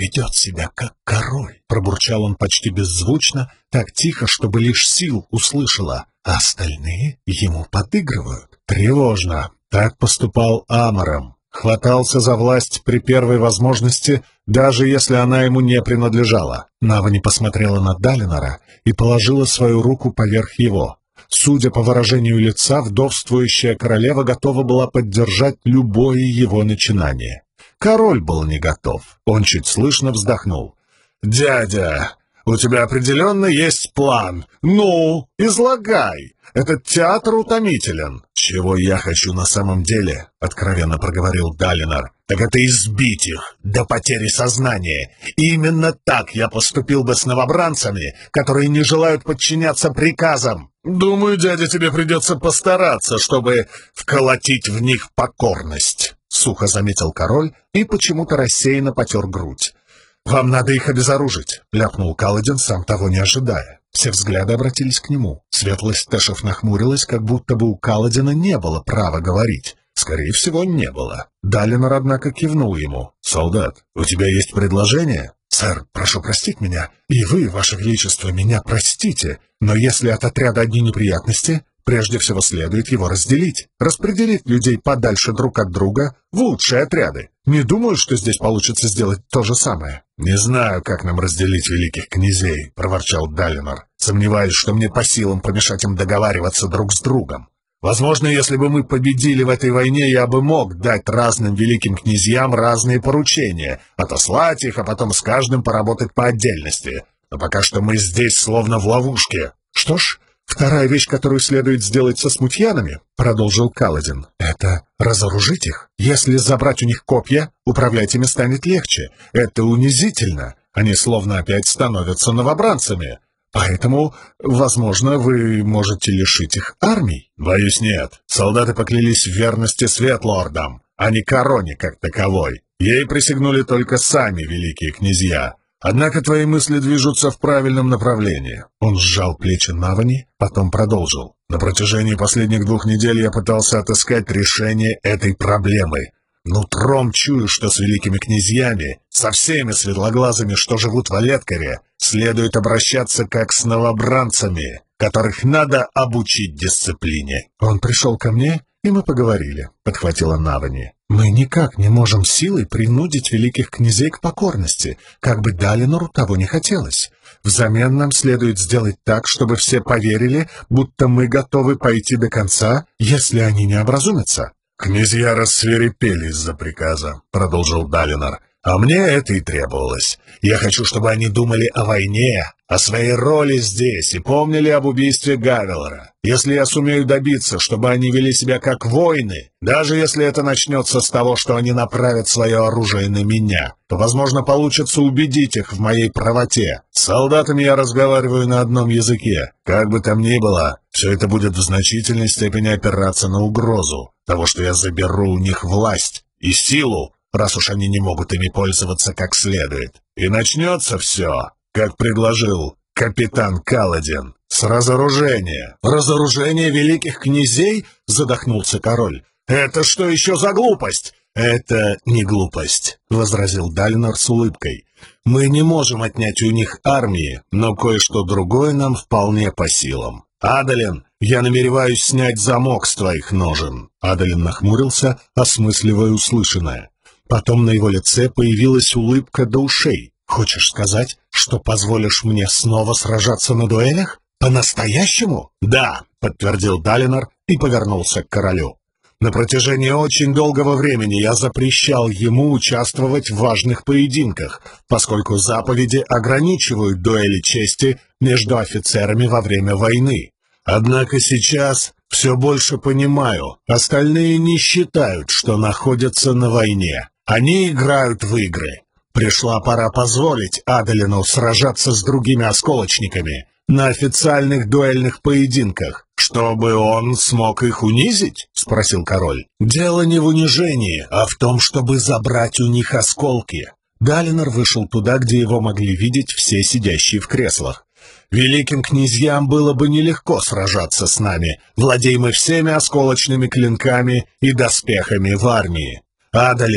ведет себя как король», — пробурчал он почти беззвучно, так тихо, чтобы лишь Сил услышала, а остальные ему подыгрывают. Тревожно. Так поступал Амаром. Хватался за власть при первой возможности, даже если она ему не принадлежала. Навани посмотрела на Далинора и положила свою руку поверх его. Судя по выражению лица, вдовствующая королева готова была поддержать любое его начинание. Король был не готов. Он чуть слышно вздохнул. «Дядя, у тебя определенно есть план. Ну, излагай. Этот театр утомителен». «Чего я хочу на самом деле», — откровенно проговорил Далинор, «так это избить их до потери сознания. И именно так я поступил бы с новобранцами, которые не желают подчиняться приказам. Думаю, дядя, тебе придется постараться, чтобы вколотить в них покорность», — сухо заметил король и почему-то рассеянно потер грудь. «Вам надо их обезоружить», — ляпнул Каладин, сам того не ожидая. Все взгляды обратились к нему. Светлость Тэшев нахмурилась, как будто бы у Каладина не было права говорить. Скорее всего, не было. Далинор, однако, кивнул ему. «Солдат, у тебя есть предложение?» «Сэр, прошу простить меня, и вы, ваше величество, меня простите, но если от отряда одни неприятности, прежде всего следует его разделить, распределить людей подальше друг от друга в лучшие отряды. Не думаю, что здесь получится сделать то же самое». «Не знаю, как нам разделить великих князей», — проворчал Далинор. «Сомневаюсь, что мне по силам помешать им договариваться друг с другом. Возможно, если бы мы победили в этой войне, я бы мог дать разным великим князьям разные поручения, отослать их, а потом с каждым поработать по отдельности. Но пока что мы здесь словно в ловушке». «Что ж, вторая вещь, которую следует сделать со смутьянами, — продолжил Каладин, — это разоружить их. Если забрать у них копья, управлять ими станет легче. Это унизительно. Они словно опять становятся новобранцами. Поэтому, возможно, вы можете лишить их армий». «Боюсь, нет. Солдаты поклялись в верности Светлордам, а не короне как таковой. Ей присягнули только сами великие князья. Однако твои мысли движутся в правильном направлении». Он сжал плечи Навани, потом продолжил. «На протяжении последних 2 недель я пытался отыскать решение этой проблемы. Нутром чую, что с великими князьями, со всеми светлоглазыми, что живут в Олеткаре, следует обращаться как с новобранцами, которых надо обучить дисциплине». «Он пришел ко мне, и мы поговорили», — подхватила Навани. «Мы никак не можем силой принудить великих князей к покорности, как бы Далинору того не хотелось. Взамен нам следует сделать так, чтобы все поверили, будто мы готовы пойти до конца, если они не образумятся». «Князья рассвирепели из-за приказа», — продолжил Далинор. «А мне это и требовалось. Я хочу, чтобы они думали о войне, о своей роли здесь и помнили об убийстве Гавелора. Если я сумею добиться, чтобы они вели себя как воины, даже если это начнется с того, что они направят свое оружие на меня, то, возможно, получится убедить их в моей правоте. С солдатами я разговариваю на одном языке. Как бы там ни было, все это будет в значительной степени опираться на угрозу того, что я заберу у них власть и силу, раз уж они не могут ими пользоваться как следует. И начнется все, как предложил капитан Каладин, с разоружения». «Разоружение великих князей?» — задохнулся король. «Это что еще за глупость?» «Это не глупость», — возразил Далинор с улыбкой. «Мы не можем отнять у них армии, но кое-что другое нам вполне по силам. Адалин, я намереваюсь снять замок с твоих ножен». Адалин нахмурился, осмысливая услышанное. Потом на его лице появилась улыбка до ушей. «Хочешь сказать, что позволишь мне снова сражаться на дуэлях? По-настоящему?» «Да», — подтвердил Далинор и повернулся к королю. «На протяжении очень долгого времени я запрещал ему участвовать в важных поединках, поскольку заповеди ограничивают дуэли чести между офицерами во время войны. Однако сейчас все больше понимаю, остальные не считают, что находятся на войне. Они играют в игры. Пришла пора позволить Адалину сражаться с другими осколочниками на официальных дуэльных поединках, чтобы он смог их унизить?» — спросил король. «Дело не в унижении, а в том, чтобы забрать у них осколки». Далинор вышел туда, где его могли видеть все сидящие в креслах. «Великим князьям было бы нелегко сражаться с нами, владеем мы всеми осколочными клинками и доспехами в армии. Адалин,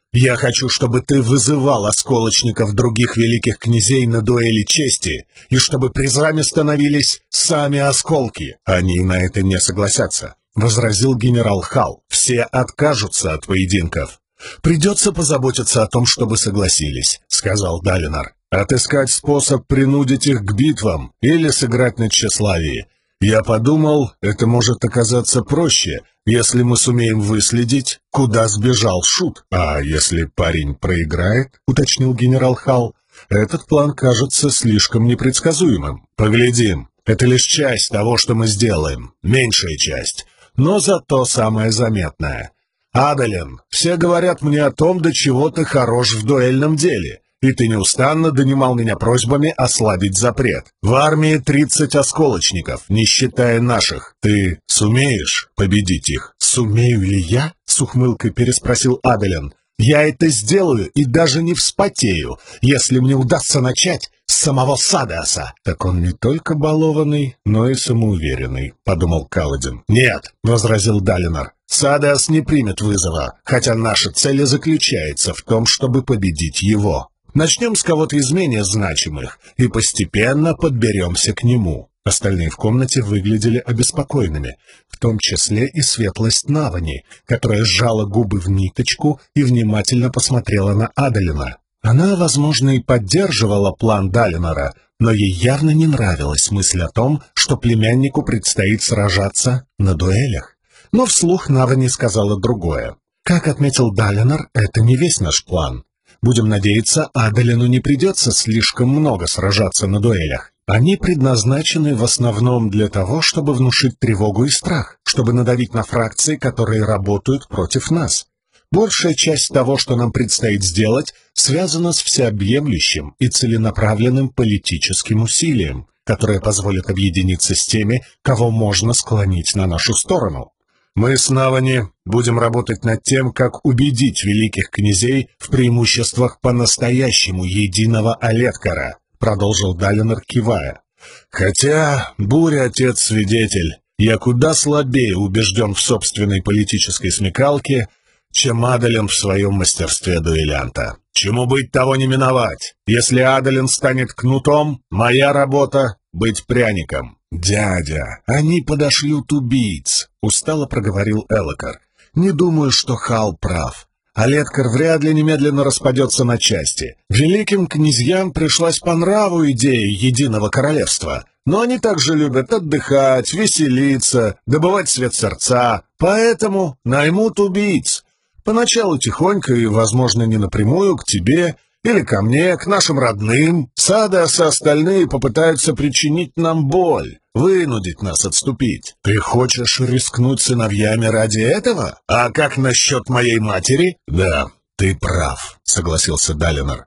Я хочу, чтобы ты вызывал осколочников других великих князей на дуэли чести, и чтобы призами становились сами осколки. Они на это не согласятся, — возразил генерал Халл. Все откажутся от поединков. Придется позаботиться о том, чтобы согласились, — сказал Далинор. Отыскать способ принудить их к битвам или сыграть на тщеславии. Я подумал, это может оказаться проще, если мы сумеем выследить, куда сбежал Шут. А если парень проиграет, — уточнил генерал Халл, — этот план кажется слишком непредсказуемым. Поглядим. Это лишь часть того, что мы сделаем. Меньшая часть, но зато самая заметная. Адалин, все говорят мне о том, до чего ты хорош в дуэльном деле. И ты неустанно донимал меня просьбами ослабить запрет. В армии 30 осколочников, не считая наших. Ты сумеешь победить их? Сумею ли я? С ухмылкой переспросил Адалин. Я это сделаю и даже не вспотею, если мне удастся начать с самого Садеаса. Так он не только балованный, но и самоуверенный, подумал Каладин. Нет, возразил Далинор. Садеас не примет вызова, хотя наша цель заключается в том, чтобы победить его. Начнем с кого-то из менее значимых и постепенно подберемся к нему. Остальные в комнате выглядели обеспокоенными, в том числе и светлость Навани, которая сжала губы в ниточку и внимательно посмотрела на Адалина. Она, возможно, и поддерживала план Далинора, но ей явно не нравилась мысль о том, что племяннику предстоит сражаться на дуэлях. Но вслух Навани сказала другое. Как отметил Далинор, это не весь наш план. Будем надеяться, Адалину не придется слишком много сражаться на дуэлях. Они предназначены в основном для того, чтобы внушить тревогу и страх, чтобы надавить на фракции, которые работают против нас. Большая часть того, что нам предстоит сделать, связана с всеобъемлющим и целенаправленным политическим усилием, которое позволит объединиться с теми, кого можно склонить на нашу сторону. Мы с Навани будем работать над тем, как убедить великих князей в преимуществах по-настоящему единого Алеткара, продолжил Далинор, кивая. Хотя, Буря, отец-свидетель, я куда слабее убежден в собственной политической смекалке, чем Адалин в своем мастерстве дуэлянта. Чему быть, того не миновать. Если Адалин станет кнутом, моя работа — быть пряником. «Дядя, они подошлют убийц», — устало проговорил Элокар. «Не думаю, что Халл прав. Алеткар вряд ли немедленно распадется на части. Великим князьям пришлась по нраву идея единого королевства, но они также любят отдыхать, веселиться, добывать свет сердца, поэтому наймут убийц. Поначалу тихонько и, возможно, не напрямую к тебе или ко мне, к нашим родным. Садеас и остальные попытаются причинить нам боль, вынудить нас отступить. Ты хочешь рискнуть сыновьями ради этого? А как насчет моей матери? Да, ты прав, согласился Далинор.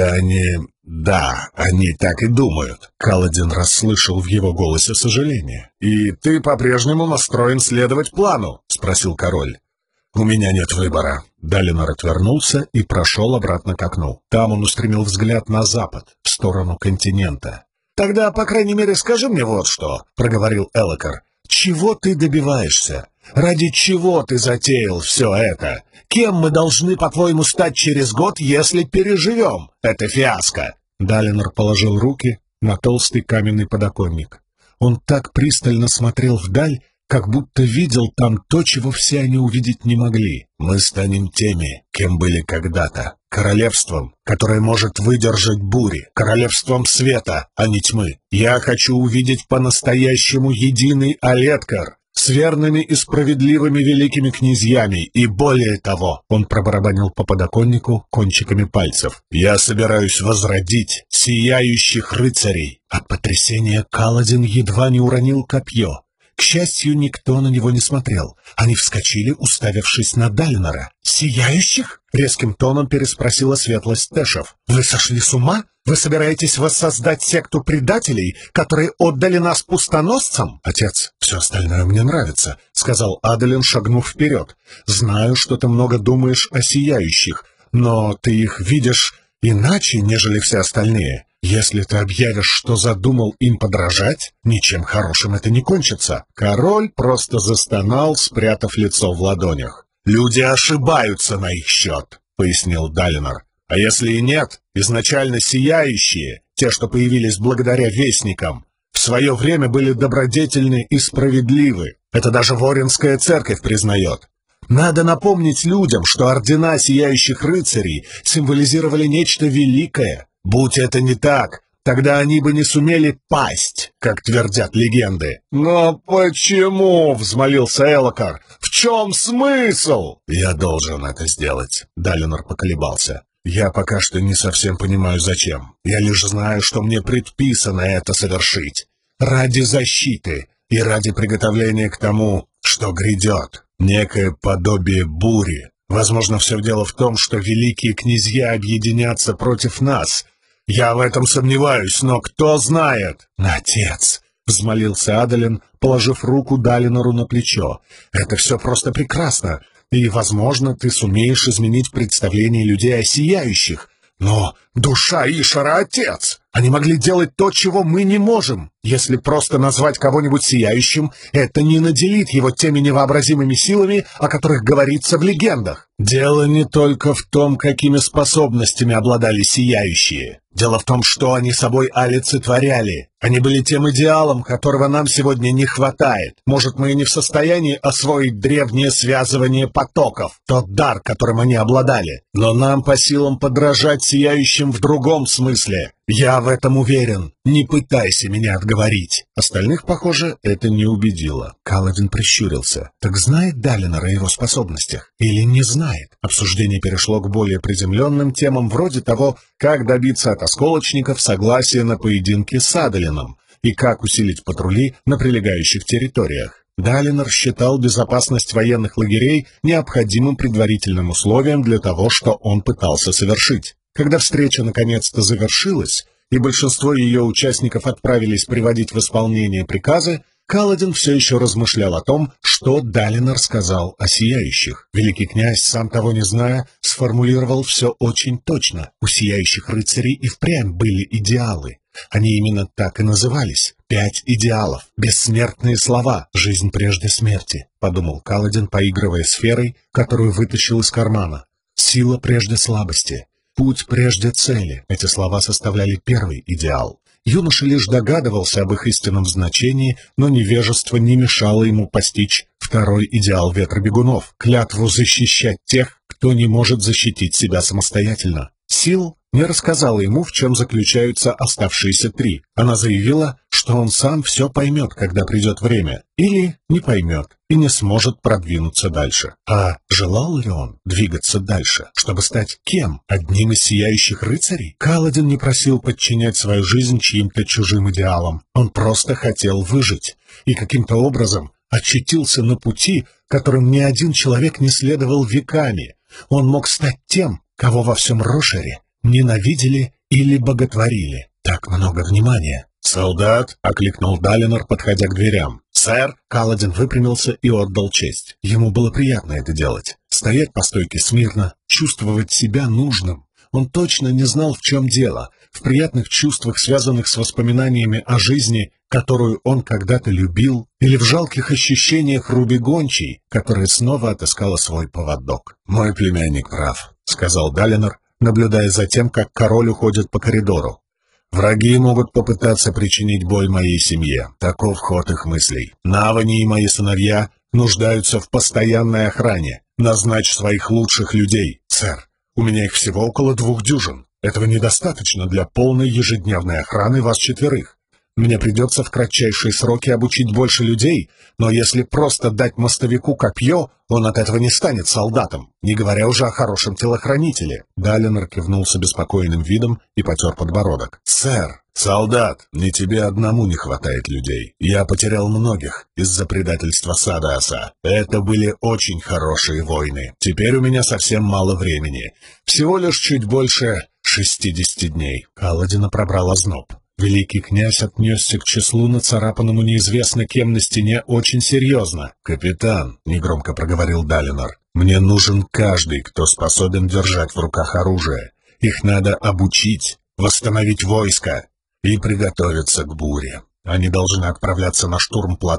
Да, они так и думают. Каладин расслышал в его голосе сожаление. И ты по-прежнему настроен следовать плану? Спросил король. «У меня нет выбора». Далинор отвернулся и прошел обратно к окну. Там он устремил взгляд на запад, в сторону континента. «Тогда, по крайней мере, скажи мне вот что», — проговорил Элокар. «Чего ты добиваешься? Ради чего ты затеял все это? Кем мы должны, по-твоему, стать через год, если переживем это фиаско?» Далинор положил руки на толстый каменный подоконник. Он так пристально смотрел вдаль, как будто видел там то, чего все они увидеть не могли. Мы станем теми, кем были когда-то. Королевством, которое может выдержать бури. Королевством света, а не тьмы. Я хочу увидеть по-настоящему единый Алеткар с верными и справедливыми великими князьями. И более того, он пробарабанил по подоконнику кончиками пальцев. Я собираюсь возродить сияющих рыцарей. От потрясения Каладин едва не уронил копье. К счастью, никто на него не смотрел. Они вскочили, уставившись на Далинора. «Сияющих?» — резким тоном переспросила светлость Тэшев. «Вы сошли с ума? Вы собираетесь воссоздать секту предателей, которые отдали нас пустоносцам?» «Отец, все остальное мне нравится», — сказал Адалин, шагнув вперед. «Знаю, что ты много думаешь о сияющих, но ты их видишь иначе, нежели все остальные. Если ты объявишь, что задумал им подражать, ничем хорошим это не кончится». Король просто застонал, спрятав лицо в ладонях. «Люди ошибаются на их счет. пояснил Далинор. «А если и нет, изначально сияющие, те, что появились благодаря вестникам, в свое время были добродетельны и справедливы. Это даже Воринская церковь признает. Надо напомнить людям, что ордена сияющих рыцарей символизировали нечто великое. Будь это не так, тогда они бы не сумели пасть, как твердят легенды». «Но почему?» — взмолился Элокар. «В чем смысл?» «Я должен это сделать», — Далинор поколебался. «Я пока что не совсем понимаю, зачем. Я лишь знаю, что мне предписано это совершить. Ради защиты и ради приготовления к тому, что грядет. Некое подобие бури. Возможно, все дело в том, что великие князья объединятся против нас. Я в этом сомневаюсь, но кто знает?» «Отец!» — взмолился Адалин, положив руку Далинору на плечо. «Это все просто прекрасно, и, возможно, ты сумеешь изменить представление людей о сияющих. Но душа Ишара — отец! Они могли делать то, чего мы не можем. Если просто назвать кого-нибудь сияющим, это не наделит его теми невообразимыми силами, о которых говорится в легендах. Дело не только в том, какими способностями обладали сияющие. Дело в том, что они собой олицетворяли. Они были тем идеалом, которого нам сегодня не хватает. Может, мы и не в состоянии освоить древнее связывание потоков, тот дар, которым они обладали. Но нам по силам подражать сияющим в другом смысле. Я в этом уверен. Не пытайся меня отговорить». Остальных, похоже, это не убедило. Каладин прищурился. Так знает Далинор о его способностях? Или не знает? Обсуждение перешло к более приземленным темам, вроде того, как добиться от осколочников согласия на поединки с Адалином и как усилить патрули на прилегающих территориях. Далинор считал безопасность военных лагерей необходимым предварительным условием для того, что он пытался совершить. Когда встреча наконец-то завершилась, и большинство ее участников отправились приводить в исполнение приказы, Каладин все еще размышлял о том, что Далинор сказал о сияющих. Великий князь, сам того не зная, сформулировал все очень точно. У сияющих рыцарей и впрямь были идеалы. Они именно так и назывались. 5 идеалов. Бессмертные слова. «Жизнь прежде смерти», — подумал Каладин, поигрывая сферой, которую вытащил из кармана. «Сила прежде слабости. Путь прежде цели». Эти слова составляли первый идеал. Юноша лишь догадывался об их истинном значении, но невежество не мешало ему постичь второй идеал ветробегунов — клятву защищать тех, кто не может защитить себя самостоятельно. Сил не рассказала ему, в чем заключаются оставшиеся 3. Она заявила, что он сам все поймет, когда придет время, или не поймет и не сможет продвинуться дальше. А желал ли он двигаться дальше, чтобы стать кем? Одним из сияющих рыцарей? Каладин не просил подчинять свою жизнь чьим-то чужим идеалам. Он просто хотел выжить и каким-то образом очутился на пути, которым ни один человек не следовал веками. Он мог стать тем, кого во всем Рошере ненавидели или боготворили. Так много внимания. «Солдат!» — окликнул Далинор, подходя к дверям. «Сэр!» — Каладин выпрямился и отдал честь. Ему было приятно это делать. Стоять по стойке смирно, чувствовать себя нужным. Он точно не знал, в чем дело. В приятных чувствах, связанных с воспоминаниями о жизни, которую он когда-то любил, или в жалких ощущениях Руби Гончей, которая снова отыскала свой поводок. «Мой племянник прав», — сказал Далинор, наблюдая за тем, как король уходит по коридору. «Враги могут попытаться причинить боль моей семье. Таков ход их мыслей. Навани и мои сыновья нуждаются в постоянной охране. Назначь своих лучших людей, сэр. У меня их всего около 2 дюжин. Этого недостаточно для полной ежедневной охраны вас 4. Мне придется в кратчайшие сроки обучить больше людей, но если просто дать мостовику копье, он от этого не станет солдатом, не говоря уже о хорошем телохранителе». Далинор кивнул с обеспокоенным видом и потер подбородок. «Сэр, солдат, не тебе одному не хватает людей. Я потерял многих из-за предательства Садааса. Это были очень хорошие войны. Теперь у меня совсем мало времени. Всего лишь чуть больше 60 дней». Каладина пробрал озноб. Великий князь отнесся к числу, нацарапанному неизвестно кем на стене, очень серьезно. «Капитан», — негромко проговорил Далинор, — «мне нужен каждый, кто способен держать в руках оружие. Их надо обучить, восстановить войско и приготовиться к буре. Они должны отправляться на штурм плато.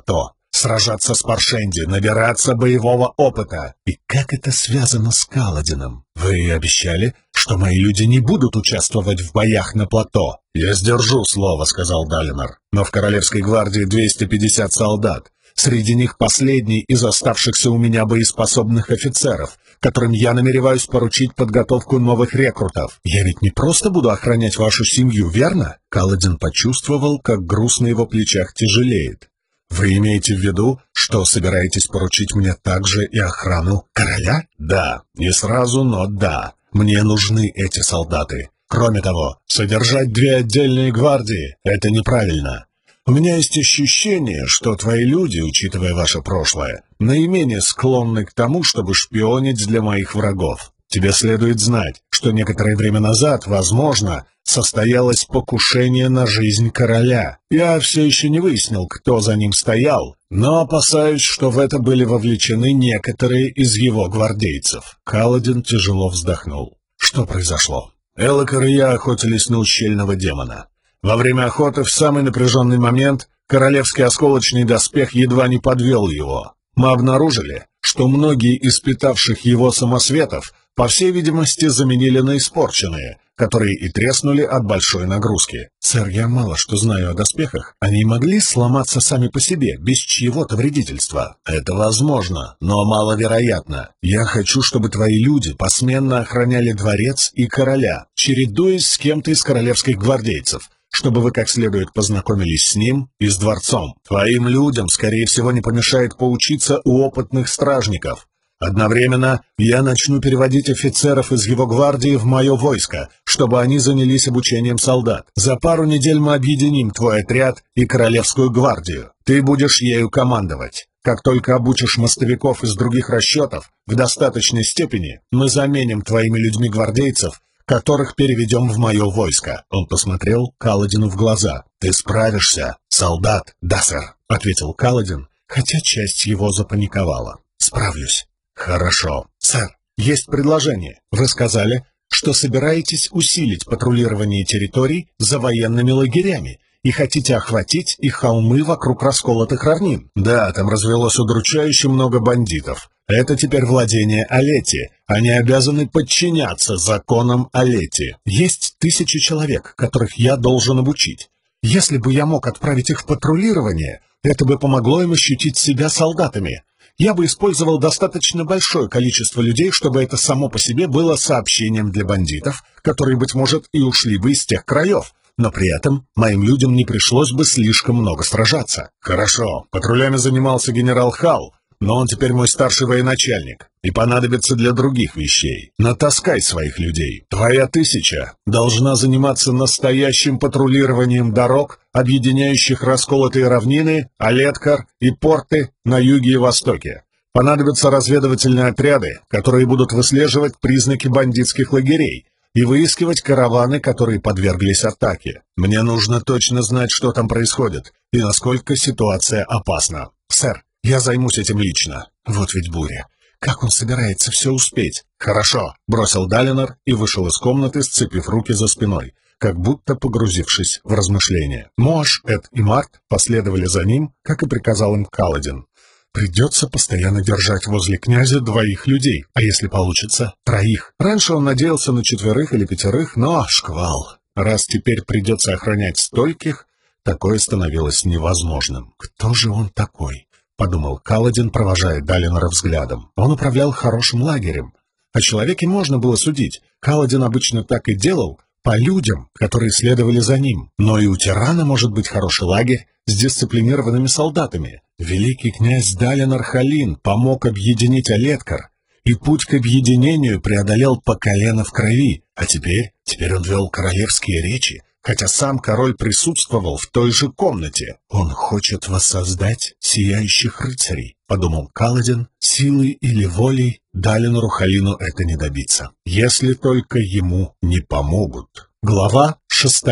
сражаться с Паршенди, набираться боевого опыта. И как это связано с Каладином? Вы обещали, что мои люди не будут участвовать в боях на плато. Я сдержу слово, сказал Далинор. Но в Королевской гвардии 250 солдат. Среди них последний из оставшихся у меня боеспособных офицеров, которым я намереваюсь поручить подготовку новых рекрутов. Я ведь не просто буду охранять вашу семью, верно? Каладин почувствовал, как груз на его плечах тяжелеет. Вы имеете в виду, что собираетесь поручить мне также и охрану короля? Да, не сразу, но да. Мне нужны эти солдаты. Кроме того, содержать 2 отдельные гвардии — это неправильно. У меня есть ощущение, что твои люди, учитывая ваше прошлое, наименее склонны к тому, чтобы шпионить для моих врагов. Тебе следует знать, что некоторое время назад, возможно, состоялось покушение на жизнь короля. Я все еще не выяснил, кто за ним стоял, но опасаюсь, что в это были вовлечены некоторые из его гвардейцев. Каладин тяжело вздохнул. Что произошло? Элокар и я охотились на ущельного демона. Во время охоты, в самый напряженный момент, королевский осколочный доспех едва не подвел его. Мы обнаружили, что многие из питавших его самосветов, по всей видимости, заменили на испорченные, которые и треснули от большой нагрузки. Сэр, я мало что знаю о доспехах. Они могли сломаться сами по себе, без чьего-то вредительства? Это возможно, но маловероятно. Я хочу, чтобы твои люди посменно охраняли дворец и короля, чередуясь с кем-то из королевских гвардейцев, чтобы вы как следует познакомились с ним и с дворцом. Твоим людям, скорее всего, не помешает поучиться у опытных стражников. Одновременно я начну переводить офицеров из его гвардии в мое войско, чтобы они занялись обучением солдат. За пару недель мы объединим твой отряд и королевскую гвардию. Ты будешь ею командовать. Как только обучишь мостовиков из других расчетов в достаточной степени, мы заменим твоими людьми гвардейцев, которых переведем в мое войско. Он посмотрел Каладину в глаза. Ты справишься, солдат? Да, сэр, ответил Каладин, хотя часть его запаниковала. Справлюсь. Хорошо. Сэр, есть предложение. Вы сказали, что собираетесь усилить патрулирование территорий за военными лагерями и хотите охватить и холмы вокруг расколотых равнин. Да, там развелось удручающе много бандитов. Это теперь владение Алети. Они обязаны подчиняться законам Алети. Есть 1000 человек, которых я должен обучить. Если бы я мог отправить их в патрулирование, это бы помогло им ощутить себя солдатами. Я бы использовал достаточно большое количество людей, чтобы это само по себе было сообщением для бандитов, которые, быть может, и ушли бы из тех краев. Но при этом моим людям не пришлось бы слишком много сражаться. Хорошо, патрулями занимался генерал Халл, но он теперь мой старший военачальник и понадобится для других вещей. Натаскай своих людей. Твоя 1000 должна заниматься настоящим патрулированием дорог, объединяющих расколотые равнины, Алеткар и порты на юге и востоке. Понадобятся разведывательные отряды, которые будут выслеживать признаки бандитских лагерей и выискивать караваны, которые подверглись атаке. Мне нужно точно знать, что там происходит и насколько ситуация опасна. Сэр, я займусь этим лично. Вот ведь буря. Как он собирается все успеть? Хорошо, бросил Далинор и вышел из комнаты, сцепив руки за спиной, как будто погрузившись в размышления. Мош, Эд и Март последовали за ним, как и приказал им Каладин. Придется постоянно держать возле князя 2 людей, а если получится, 3. Раньше он надеялся на 4 или 5, но шквал. Раз теперь придется охранять стольких, такое становилось невозможным. Кто же он такой? Подумал Каладин, провожая Далинора взглядом. Он управлял хорошим лагерем. О человеке можно было судить. Каладин обычно так и делал, по людям, которые следовали за ним. Но и у тирана может быть хороший лагерь с дисциплинированными солдатами. Великий князь Далинор Халин помог объединить Алеткар, и путь к объединению преодолел по колено в крови. А теперь он вел королевские речи, хотя сам король присутствовал в той же комнате. Он хочет воссоздать сияющих рыцарей, подумал Каладин. Силой или волей Далинору Халину это не добиться, если только ему не помогут. Глава 6.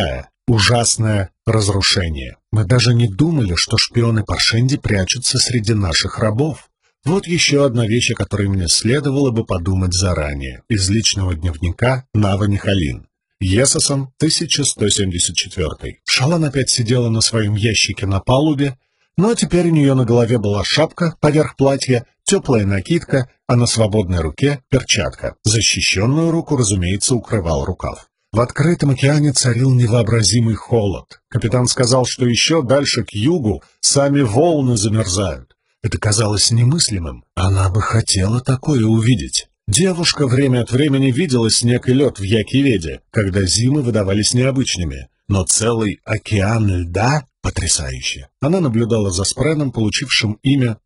Ужасное разрушение. Мы даже не думали, что шпионы Паршенди прячутся среди наших рабов. Вот еще одна вещь, о которой мне следовало бы подумать заранее. Из личного дневника Навани Халин. Есосон, 1174. Шалан опять сидела на своем ящике на палубе, Но теперь у нее на голове была шапка поверх платья, теплая накидка, а на свободной руке перчатка. Защищенную руку, разумеется, укрывал рукав. В открытом океане царил невообразимый холод. Капитан сказал, что еще дальше к югу сами волны замерзают. Это казалось немыслимым. Она бы хотела такое увидеть. Девушка время от времени видела снег и лед в Якиведе, когда зимы выдавались необычными. Но целый океан льда — потрясающе. Она наблюдала за Спреном, получившим имя